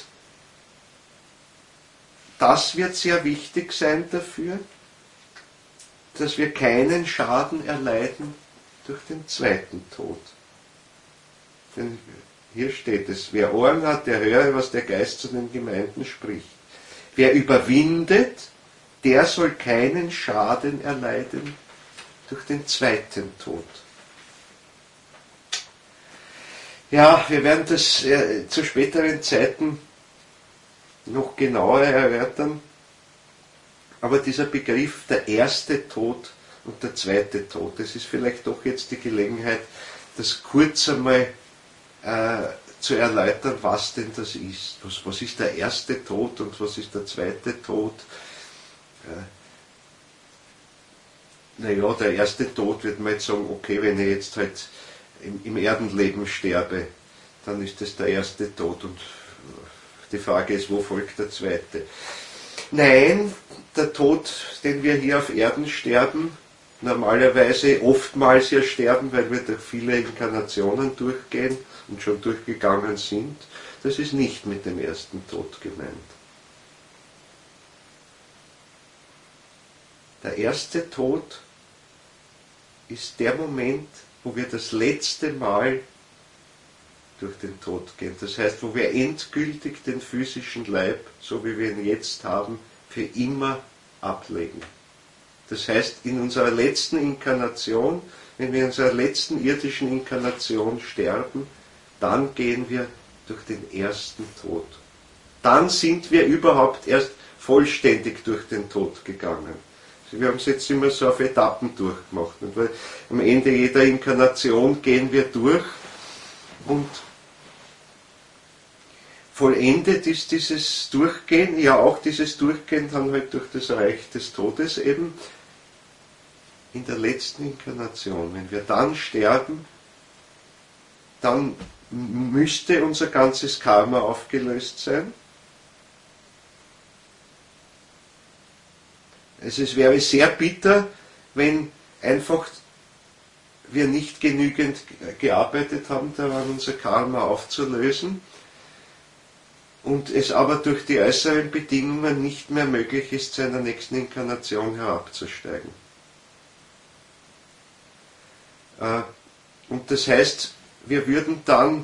das wird sehr wichtig sein dafür, dass wir keinen Schaden erleiden durch den zweiten Tod. Denn hier steht es, wer Ohren hat, der höre, was der Geist zu den Gemeinden spricht. Wer überwindet, der soll keinen Schaden erleiden durch den zweiten Tod. Ja, wir werden das äh, zu späteren Zeiten noch genauer erörtern, aber dieser Begriff, der erste Tod und der zweite Tod, das ist vielleicht doch jetzt die Gelegenheit, das kurz einmal äh, zu erläutern, was denn das ist. Was, was ist der erste Tod und was ist der zweite Tod? Äh, naja, der erste Tod wird man jetzt sagen, okay, wenn ich jetzt halt im, im Erdenleben sterbe, dann ist das der erste Tod und die Frage ist, wo folgt der zweite? Nein, der Tod, den wir hier auf Erden sterben, normalerweise oftmals ja sterben, weil wir durch viele Inkarnationen durchgehen und schon durchgegangen sind, das ist nicht mit dem ersten Tod gemeint. Der erste Tod ist der Moment, wo wir das letzte Mal durch den Tod gehen. Das heißt, wo wir endgültig den physischen Leib, so wie wir ihn jetzt haben, für immer ablegen. Das heißt, in unserer letzten Inkarnation, wenn wir in unserer letzten irdischen Inkarnation sterben, dann gehen wir durch den ersten Tod. Dann sind wir überhaupt erst vollständig durch den Tod gegangen. Wir haben es jetzt immer so auf Etappen durchgemacht. Weil am Ende jeder Inkarnation gehen wir durch und vollendet ist dieses Durchgehen, ja auch dieses Durchgehen dann halt durch das Reich des Todes eben in der letzten Inkarnation. Wenn wir dann sterben, dann müsste unser ganzes Karma aufgelöst sein. Also es wäre sehr bitter, wenn einfach wir nicht genügend gearbeitet haben, daran unser Karma aufzulösen und es aber durch die äußeren Bedingungen nicht mehr möglich ist, zu einer nächsten Inkarnation herabzusteigen. Und das heißt, wir würden dann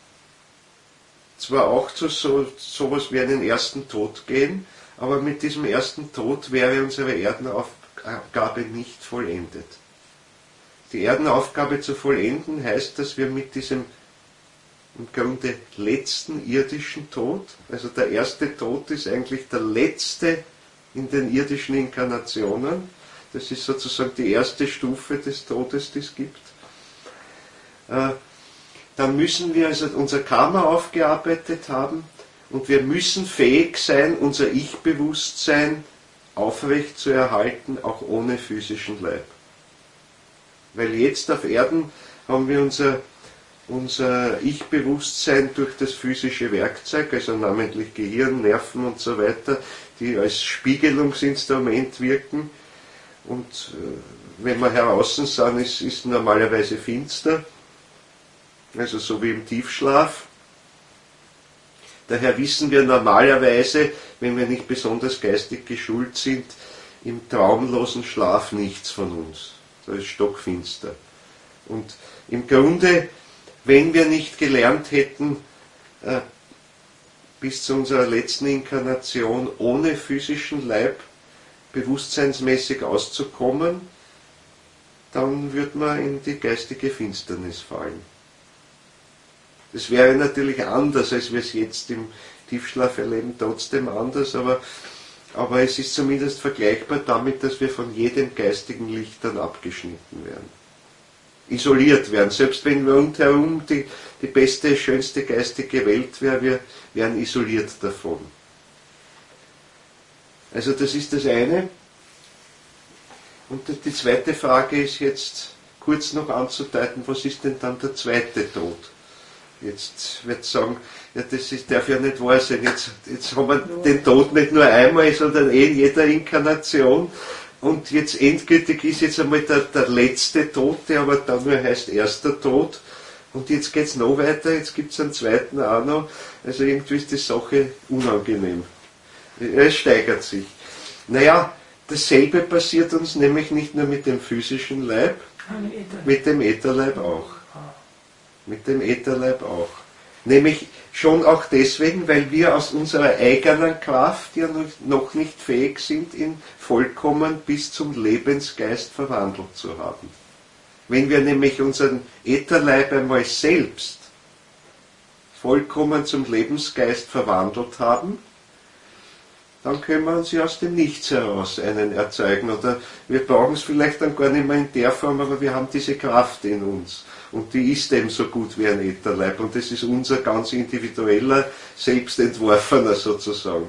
zwar auch zu so, sowas wie einen ersten Tod gehen, aber mit diesem ersten Tod wäre unsere Erdenaufgabe nicht vollendet. Die Erdenaufgabe zu vollenden heißt, dass wir mit diesem im Grunde letzten irdischen Tod, also der erste Tod ist eigentlich der letzte in den irdischen Inkarnationen, das ist sozusagen die erste Stufe des Todes, die es gibt. Dann müssen wir also unser Karma aufgearbeitet haben und wir müssen fähig sein, unser Ich-Bewusstsein aufrecht zu erhalten, auch ohne physischen Leib. Weil jetzt auf Erden haben wir unser, unser Ich-Bewusstsein durch das physische Werkzeug, also namentlich Gehirn, Nerven und so weiter, die als Spiegelungsinstrument wirken. Und äh, wenn wir heraußen sind, ist es normalerweise finster, also so wie im Tiefschlaf. Daher wissen wir normalerweise, wenn wir nicht besonders geistig geschult sind, im traumlosen Schlaf nichts von uns. Da ist stockfinster. Und im Grunde, wenn wir nicht gelernt hätten, äh, bis zu unserer letzten Inkarnation ohne physischen Leib bewusstseinsmäßig auszukommen, dann würde man in die geistige Finsternis fallen. Das wäre natürlich anders, als wir es jetzt im Tiefschlaf erleben, trotzdem anders, aber, aber es ist zumindest vergleichbar damit, dass wir von jedem geistigen Licht dann abgeschnitten werden. Isoliert werden. Selbst wenn wir rundherum die, die beste, schönste geistige Welt wäre, wir wären isoliert davon. Also das ist das eine. Und die zweite Frage ist jetzt kurz noch anzudeuten, was ist denn dann der zweite Tod? Jetzt wird sagen, ja, das ist, darf ja nicht wahr sein. Jetzt, jetzt haben wir den Tod nicht nur einmal, sondern eh in jeder Inkarnation. und jetzt endgültig ist jetzt einmal der, der letzte Tod, der aber dann nur heißt erster Tod. Und jetzt geht es noch weiter, jetzt gibt es einen zweiten auch noch. Also irgendwie ist die Sache unangenehm. Es steigert sich. Naja, dasselbe passiert uns nämlich nicht nur mit dem physischen Leib, mit dem Ätherleib auch. Mit dem Ätherleib auch. Nämlich schon auch deswegen, weil wir aus unserer eigenen Kraft ja noch nicht fähig sind, ihn vollkommen bis zum Lebensgeist verwandelt zu haben. Wenn wir nämlich unseren Ätherleib einmal selbst vollkommen zum Lebensgeist verwandelt haben, dann können wir uns ja aus dem Nichts heraus einen erzeugen. Oder wir brauchen es vielleicht dann gar nicht mehr in der Form, aber wir haben diese Kraft in uns. Und die ist eben so gut wie ein Ätherleib. Und das ist unser ganz individueller, selbstentworfener sozusagen.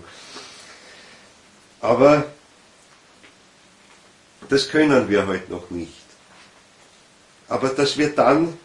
Aber das können wir halt noch nicht. Aber dass wir dann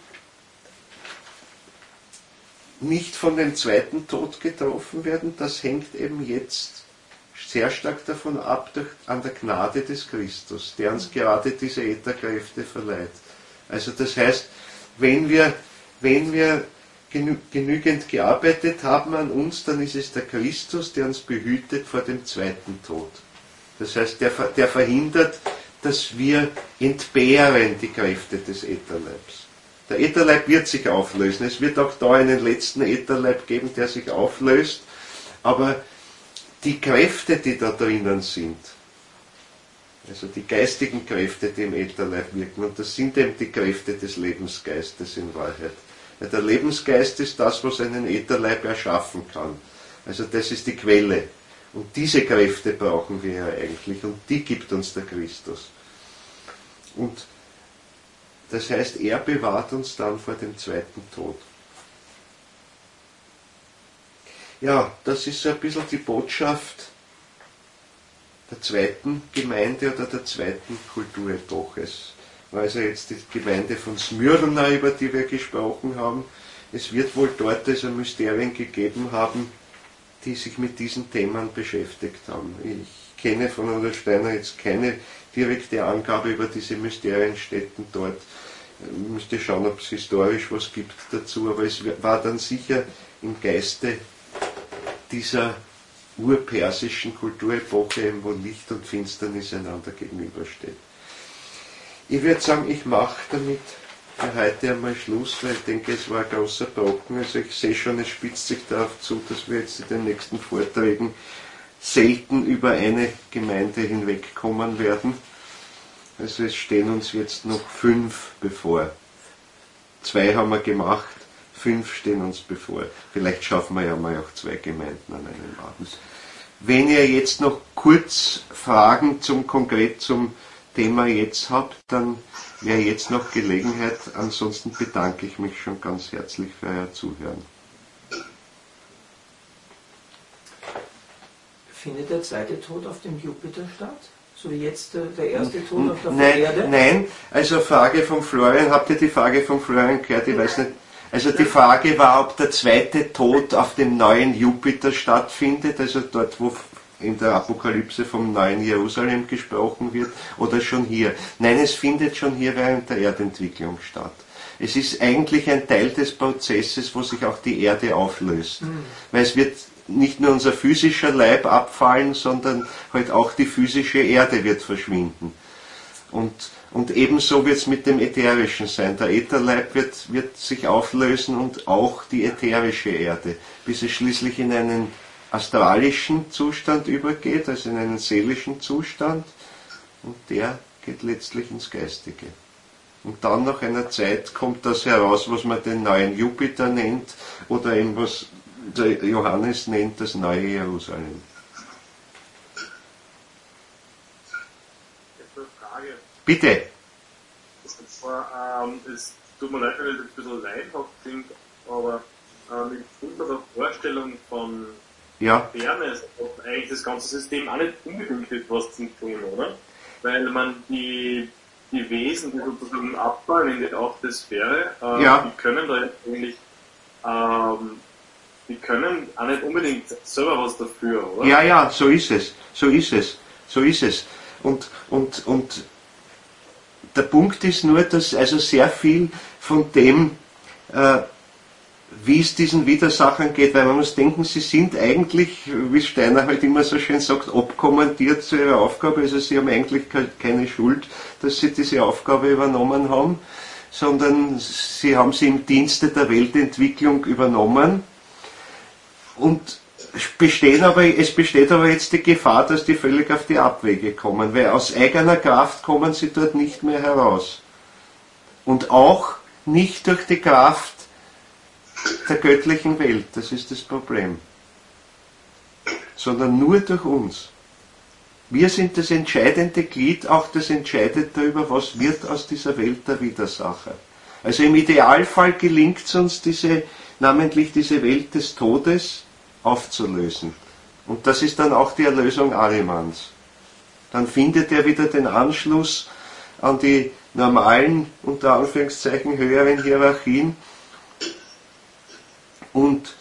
nicht von dem zweiten Tod getroffen werden, das hängt eben jetzt sehr stark davon ab, durch, an der Gnade des Christus, der uns gerade diese Ätherkräfte verleiht. Also das heißt, wenn wir, wenn wir genü genügend gearbeitet haben an uns, dann ist es der Christus, der uns behütet vor dem zweiten Tod. Das heißt, der, der verhindert, dass wir entbehren die Kräfte des Ätherleibs. Der Ätherleib wird sich auflösen. Es wird auch da einen letzten Ätherleib geben, der sich auflöst. Aber die Kräfte, die da drinnen sind, also die geistigen Kräfte, die im Ätherleib wirken, und das sind eben die Kräfte des Lebensgeistes in Wahrheit. Weil der Lebensgeist ist das, was einen Ätherleib erschaffen kann. Also das ist die Quelle. Und diese Kräfte brauchen wir ja eigentlich, und die gibt uns der Christus. Und das heißt, er bewahrt uns dann vor dem zweiten Tod. Ja, das ist so ein bisschen die Botschaft der zweiten Gemeinde oder der zweiten Kulturepoche. Es war also jetzt die Gemeinde von Smyrna, über die wir gesprochen haben. Es wird wohl dort also Mysterien gegeben haben, die sich mit diesen Themen beschäftigt haben. Ich kenne von Rudolf Steiner jetzt keine direkte Angabe über diese Mysterienstätten dort. Ich müsste schauen, ob es historisch was gibt dazu, aber es war dann sicher im Geiste dieser urpersischen Kulturepoche, wo Licht und Finsternis einander gegenübersteht. Ich würde sagen, ich mache damit für heute einmal Schluss, weil ich denke, es war ein großer Brocken. Also ich sehe schon, es spitzt sich darauf zu, dass wir jetzt in den nächsten Vorträgen selten über eine Gemeinde hinwegkommen werden. Also es stehen uns jetzt noch fünf bevor. Zwei haben wir gemacht, fünf stehen uns bevor. Vielleicht schaffen wir ja mal auch zwei Gemeinden an einem Abend. Wenn ihr jetzt noch kurz Fragen zum konkret zum Thema jetzt habt, dann wäre jetzt noch Gelegenheit. Ansonsten bedanke ich mich schon ganz herzlich für euer Zuhören. Findet der zweite Tod auf dem Jupiter statt? So wie jetzt äh, der erste Tod auf der nein, Erde? Nein, also Frage von Florian, habt ihr die Frage von Florian gehört? Ich weiß nicht. Also die Frage war, ob der zweite Tod auf dem neuen Jupiter stattfindet, also dort, wo in der Apokalypse vom neuen Jerusalem gesprochen wird, oder schon hier. Nein, es findet schon hier während der Erdentwicklung statt. Es ist eigentlich ein Teil des Prozesses, wo sich auch die Erde auflöst. Mhm. Weil es wird nicht nur unser physischer Leib abfallen, sondern halt auch die physische Erde wird verschwinden. Und, und ebenso wird es mit dem Ätherischen sein. Der Ätherleib wird, wird sich auflösen und auch die ätherische Erde, bis es schließlich in einen astralischen Zustand übergeht, also in einen seelischen Zustand, und der geht letztlich ins Geistige. Und dann nach einer Zeit kommt das heraus, was man den neuen Jupiter nennt, oder eben was der Johannes nennt, das neue Jerusalem. Jetzt eine Frage. Bitte. Ähm, es tut mir leid, wenn ich ein bisschen leidhaft klingt, aber ähm, in unserer Vorstellung von ja. Fairness hat eigentlich das ganze System auch nicht unbedingt etwas zu tun, oder? Weil man die, die Wesen, die sozusagen abfallen in die achte Sphäre, äh, ja. die können da eigentlich ähm, die können auch nicht unbedingt selber was dafür, oder? Ja, ja, so ist es. So ist es. So ist es. Und, und, und der Punkt ist nur, dass also sehr viel von dem, äh, wie es diesen Widersachern geht, weil man muss denken, sie sind eigentlich, wie Steiner halt immer so schön sagt, abkommandiert zu ihrer Aufgabe, also sie haben eigentlich keine Schuld, dass sie diese Aufgabe übernommen haben, sondern sie haben sie im Dienste der Weltentwicklung übernommen und bestehen aber, es besteht aber jetzt die Gefahr, dass die völlig auf die Abwege kommen, weil aus eigener Kraft kommen sie dort nicht mehr heraus. Und auch nicht durch die Kraft der göttlichen Welt, das ist das Problem. Sondern nur durch uns. Wir sind das entscheidende Glied, auch das entscheidet darüber, was wird aus dieser Welt der Widersacher. Also im Idealfall gelingt es uns, diese, namentlich diese Welt des Todes aufzulösen. Und das ist dann auch die Erlösung Ahrimans. Dann findet er wieder den Anschluss an die normalen, unter Anführungszeichen, höheren Hierarchien und,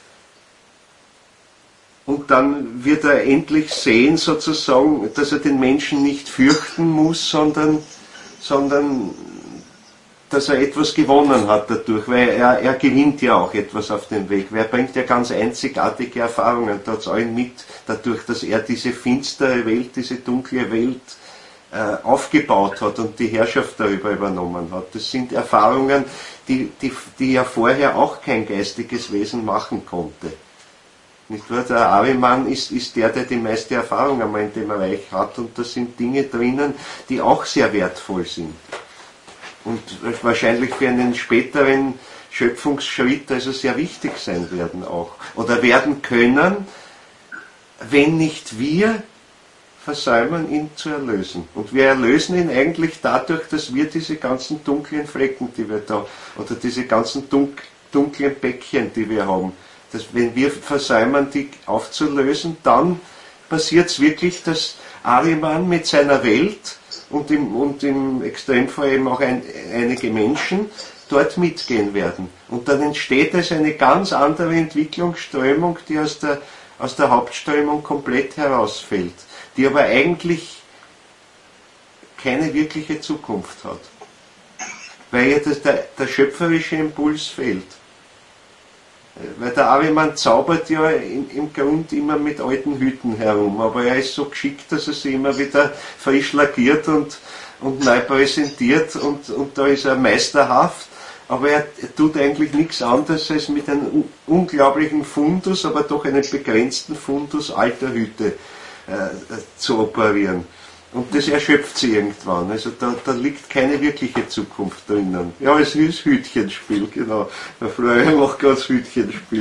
und dann wird er endlich sehen, sozusagen, dass er den Menschen nicht fürchten muss, sondern, sondern dass er etwas gewonnen hat dadurch, weil er, er gewinnt ja auch etwas auf dem Weg. Wer bringt ja ganz einzigartige Erfahrungen dort allen mit, dadurch, dass er diese finstere Welt, diese dunkle Welt äh, aufgebaut hat und die Herrschaft darüber übernommen hat. Das sind Erfahrungen, die, die, die ja vorher auch kein geistiges Wesen machen konnte. Nicht wahr? Der Ahriman ist, ist der, der die meiste Erfahrung einmal in dem Reich hat, und da sind Dinge drinnen, die auch sehr wertvoll sind. Und wahrscheinlich für einen späteren Schöpfungsschritt also sehr wichtig sein werden auch. Oder werden können, wenn nicht wir versäumen, ihn zu erlösen. Und wir erlösen ihn eigentlich dadurch, dass wir diese ganzen dunklen Flecken, die wir da, oder diese ganzen dunk, dunklen Bäckchen, die wir haben, dass wenn wir versäumen, die aufzulösen, dann passiert es wirklich, dass Ahriman mit seiner Welt und im, und im Extremfall eben auch ein, einige Menschen dort mitgehen werden. Und dann entsteht also eine ganz andere Entwicklungsströmung, die aus der, aus der Hauptströmung komplett herausfällt, die aber eigentlich keine wirkliche Zukunft hat, weil ja das, der, der schöpferische Impuls fehlt. Weil der Ahriman zaubert ja im, im Grund immer mit alten Hüten herum, aber er ist so geschickt, dass er sie immer wieder frisch lackiert und, und neu präsentiert, und, und da ist er meisterhaft, aber er, er tut eigentlich nichts anderes als mit einem unglaublichen Fundus, aber doch einen begrenzten Fundus alter Hüte äh, zu operieren. Und das erschöpft sie irgendwann. Also da, da liegt keine wirkliche Zukunft drinnen. Ja, es ist Hütchenspiel, genau. Der Florian macht gerade das Hütchenspiel.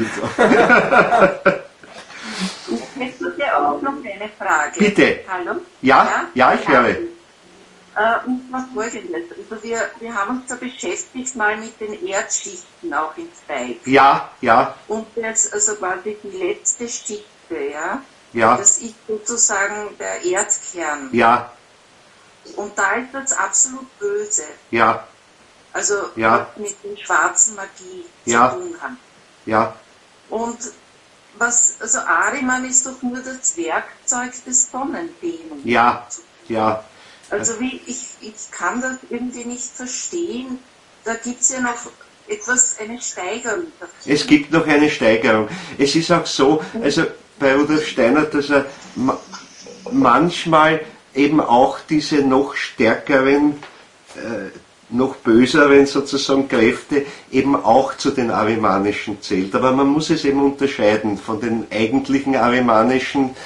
Ich hätte dir auch noch eine Frage. Bitte. Hallo? Ja, ja, ich höre. Äh, und zwar folgendes. Also wir, wir haben uns da beschäftigt mal mit den Erdschichten auch in Zweig. Ja, ja. Und jetzt also quasi die letzte Schichte, ja? Ja. Das ist sozusagen der Erdkern. Ja. Und da ist das absolut böse. Ja. Also Ja. mit der schwarzen Magie Ja. zu tun hat. Ja. Und was, also Ahriman ist doch nur das Werkzeug des Sonnendämons. Ja. Ja. Also wie, ich, ich kann das irgendwie nicht verstehen. Da gibt es ja noch etwas, eine Steigerung. Es gibt noch eine Steigerung. Es ist auch so, also bei Rudolf Steiner, dass er ma manchmal eben auch diese noch stärkeren, äh, noch böseren sozusagen Kräfte eben auch zu den Ahrimanischen zählt. Aber man muss es eben unterscheiden von den eigentlichen Ahrimanischen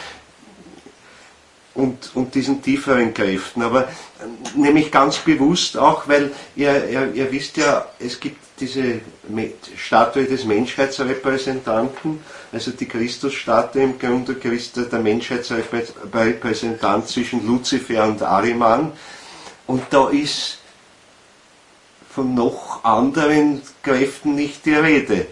und, und diesen tieferen Kräften. Aber äh, nämlich ganz bewusst auch, weil ihr, ihr, ihr wisst ja, es gibt diese Statue des Menschheitsrepräsentanten, also die Christusstatue im Grunde, Christus, der Menschheitsrepräsentant zwischen Luzifer und Ahriman. Und da ist von noch anderen Kräften nicht die Rede.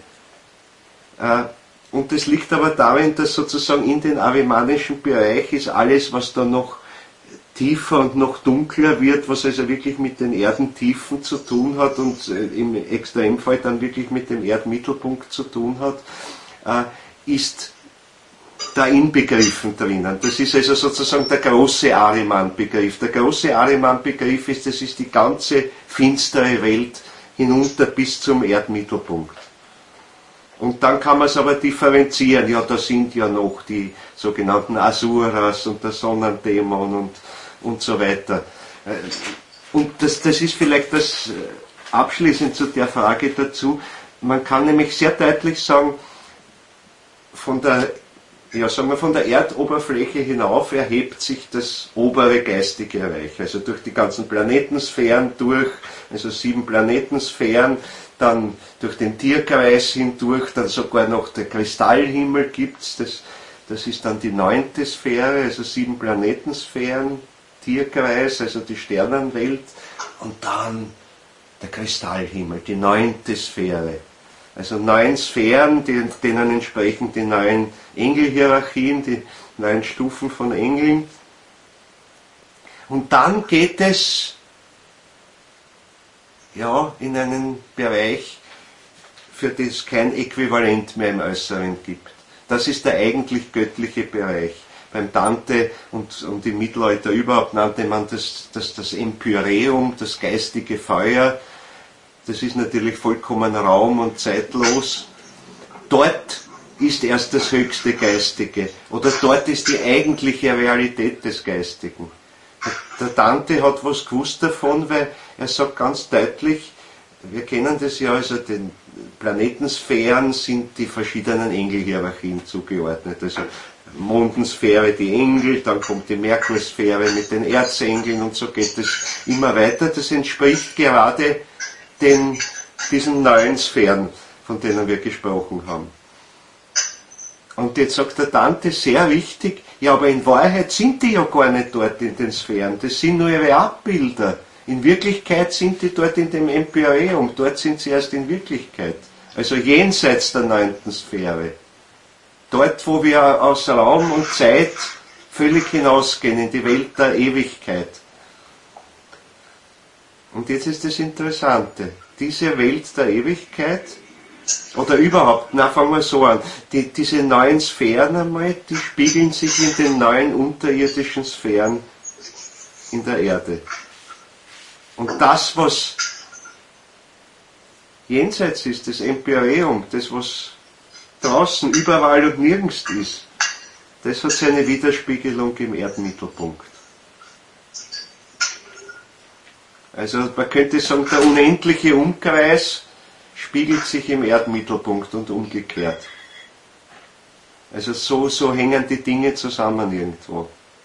Und das liegt aber darin, dass sozusagen in den ahrimanischen Bereich ist alles, was da noch tiefer und noch dunkler wird, was also wirklich mit den Erdentiefen zu tun hat und im Extremfall dann wirklich mit dem Erdmittelpunkt zu tun hat, ist da inbegriffen drinnen. Das ist also sozusagen der große Ahriman-Begriff. Der große Ahriman-Begriff ist, das ist die ganze finstere Welt hinunter bis zum Erdmittelpunkt. Und dann kann man es aber differenzieren. Ja, da sind ja noch die sogenannten Asuras und der Sonnendämon und, und so weiter. Und das, das ist vielleicht das abschließend zu der Frage dazu. Man kann nämlich sehr deutlich sagen, von der, ja, sagen wir, von der Erdoberfläche hinauf erhebt sich das obere geistige Reich. Also durch die ganzen Planetensphären durch, also sieben Planetensphären, dann durch den Tierkreis hindurch, dann sogar noch der Kristallhimmel gibt's, das, das ist dann die neunte Sphäre, also sieben Planetensphären, Tierkreis, also die Sternenwelt, und dann der Kristallhimmel, die neunte Sphäre. Also neun Sphären, die, denen entsprechen die neun Engelhierarchien, die neun Stufen von Engeln. Und dann geht es ja in einen Bereich, für den es kein Äquivalent mehr im Äußeren gibt. Das ist der eigentlich göttliche Bereich. Beim Dante und, und im Mittelalter überhaupt nannte man das, das das Empyreum, das geistige Feuer. Das ist natürlich vollkommen raum- und zeitlos. Dort ist erst das höchste Geistige. Oder dort ist die eigentliche Realität des Geistigen. Der Dante hat was gewusst davon, weil er sagt ganz deutlich, wir kennen das ja, also den Planetensphären sind die verschiedenen Engelhierarchien zugeordnet. Also Mondensphäre die Engel, dann kommt die Merkursphäre mit den Erzengeln und so geht es immer weiter. Das entspricht gerade den, diesen neuen Sphären, von denen wir gesprochen haben. Und jetzt sagt der Dante sehr wichtig, ja, aber in Wahrheit sind die ja gar nicht dort in den Sphären, das sind nur ihre Abbilder. In Wirklichkeit sind die dort in dem Empyreum, dort sind sie erst in Wirklichkeit. Also jenseits der neunten Sphäre. Dort, wo wir aus Raum und Zeit völlig hinausgehen, in die Welt der Ewigkeit. Und jetzt ist das Interessante. Diese Welt der Ewigkeit, oder überhaupt, na fangen wir so an, die, diese neuen Sphären einmal, die spiegeln sich in den neuen unterirdischen Sphären in der Erde. Und das, was jenseits ist, das Empyreum, das, was draußen, überall und nirgends ist, das hat seine Widerspiegelung im Erdmittelpunkt. Also man könnte sagen, der unendliche Umkreis spiegelt sich im Erdmittelpunkt und umgekehrt. Also so, so hängen die Dinge zusammen irgendwo.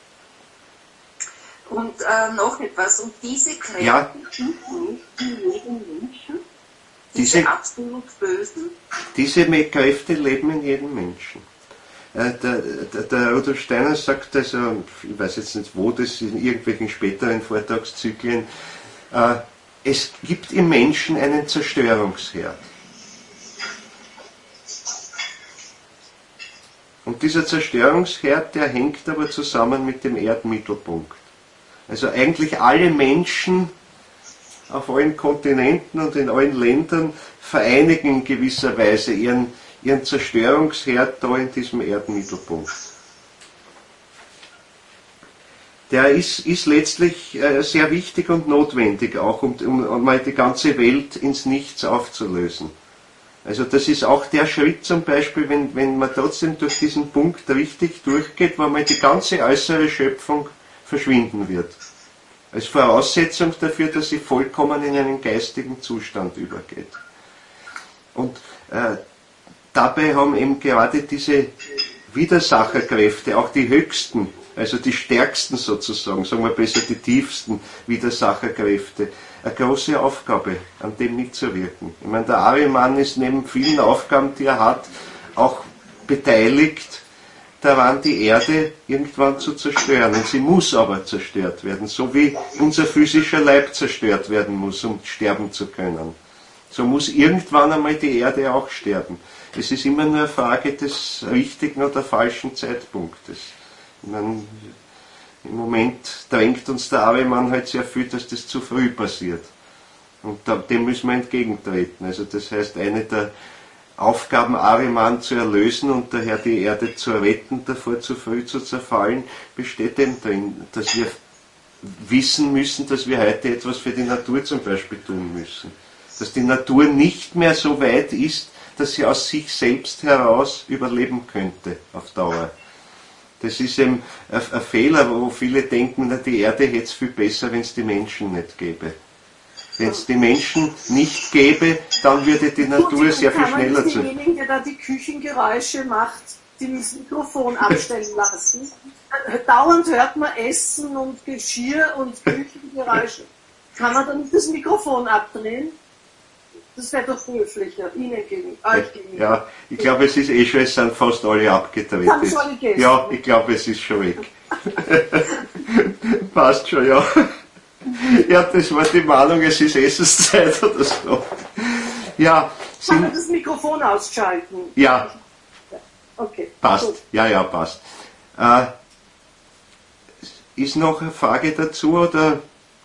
Und äh, noch etwas, und diese Kräfte Ja. sind nicht in jedem Menschen, Diese- diese absolut Bösen, Diese Kräfte leben in jedem Menschen. Äh, Der, der, der Rudolf Steiner sagt also, ich weiß jetzt nicht wo, das in irgendwelchen späteren Vortragszyklen, äh, es gibt im Menschen einen Zerstörungsherd. Und dieser Zerstörungsherd, der hängt aber zusammen mit dem Erdmittelpunkt. Also eigentlich alle Menschen auf allen Kontinenten und in allen Ländern vereinigen in gewisser Weise ihren, ihren Zerstörungsherd da in diesem Erdmittelpunkt. Der ist, ist letztlich äh, sehr wichtig und notwendig, auch um, um, um mal die ganze Welt ins Nichts aufzulösen. Also das ist auch der Schritt zum Beispiel, wenn, wenn man trotzdem durch diesen Punkt richtig durchgeht, wo mal die ganze äußere Schöpfung verschwinden wird. Als Voraussetzung dafür, dass sie vollkommen in einen geistigen Zustand übergeht. Und äh, dabei haben eben gerade diese Widersacherkräfte, auch die höchsten, also die stärksten sozusagen, sagen wir besser die tiefsten Widersacherkräfte, eine große Aufgabe, an dem mitzuwirken. Ich meine, der Ahriman ist neben vielen Aufgaben, die er hat, auch beteiligt daran, die Erde irgendwann zu zerstören. Und sie muss aber zerstört werden, so wie unser physischer Leib zerstört werden muss, um sterben zu können. So muss irgendwann einmal die Erde auch sterben. Es ist immer nur eine Frage des richtigen oder falschen Zeitpunktes. Ich meine, im Moment drängt uns der Ahriman halt sehr viel, dass das zu früh passiert. Und dem müssen wir entgegentreten. Also das heißt, eine der Aufgaben Ahriman zu erlösen und daher die Erde zu retten, davor zu früh zu zerfallen, besteht eben darin, dass wir wissen müssen, dass wir heute etwas für die Natur zum Beispiel tun müssen. Dass die Natur nicht mehr so weit ist, dass sie aus sich selbst heraus überleben könnte auf Dauer. Das ist eben ein, ein Fehler, wo viele denken, na, die Erde hätte es viel besser, wenn es die Menschen nicht gäbe. Wenn es die Menschen nicht gäbe, dann würde die Natur sehr viel schneller zu. Derjenige, der da die Küchengeräusche macht, die das Mikrofon abstellen lassen. Dauernd hört man Essen und Geschirr und Küchengeräusche. Kann man dann das Mikrofon abdrehen? Das wäre doch höflicher, Ihnen gegen, euch gegenüber. Ja, ich glaube, es ist eh schon, es sind fast alle abgedreht. Haben Sie alle gegessen? Ja, ich glaube, es ist schon weg. Passt schon, ja. Ja, das war die Mahnung, es ist Essenszeit oder so. Ja, Kann man das Mikrofon ausschalten? Ja. Okay. Passt. Gut. Ja, ja, passt. Äh, ist noch eine Frage dazu oder?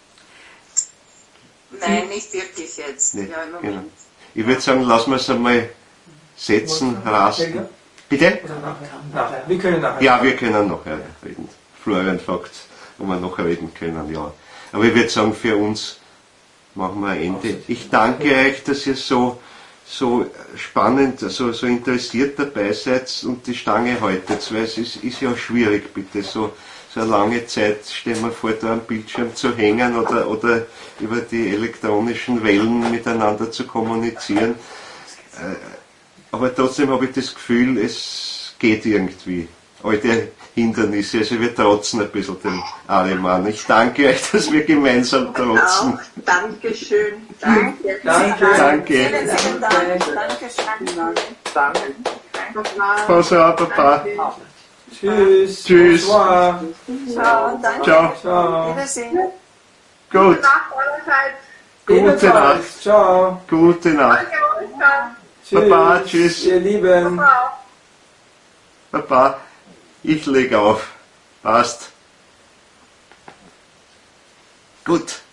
Nein, nicht wirklich jetzt. Nee, Ja, im Moment. genau. Ich würde sagen, lassen wir es einmal setzen, rasten. Bitte? Oder nachher? Nachher. Wir können nachher. Ja, wir können nachher reden. Florian fragt, ob wir noch reden können, ja. Aber ich würde sagen, für uns machen wir ein Ende. Ich danke euch, dass ihr so, so spannend, so, so interessiert dabei seid und die Stange haltet, weil es ist, ist ja schwierig, bitte, so, so eine lange Zeit, stellen wir vor, da am Bildschirm zu hängen oder, oder über die elektronischen Wellen miteinander zu kommunizieren. Aber trotzdem habe ich das Gefühl, es geht irgendwie. Alte Hindernisse, also wir trotzen ein bisschen dem Ahriman. Ich danke euch, dass wir gemeinsam trotzen. Auch. Dankeschön. Danke. Danke. Danke. Vielen, vielen Dank. Dankeschön. Danke. Pass auf, Papa. Tschüss. Tschüss. Bonsoir. Ciao. Danke. Ciao. Ciao. Wiedersehen. Gut. Gute Nacht. Ebenfalls. Ciao. Gute Nacht. Tschüss. Baba, tschüss. Ihr Lieben. Papa, ich leg auf. Passt. Gut.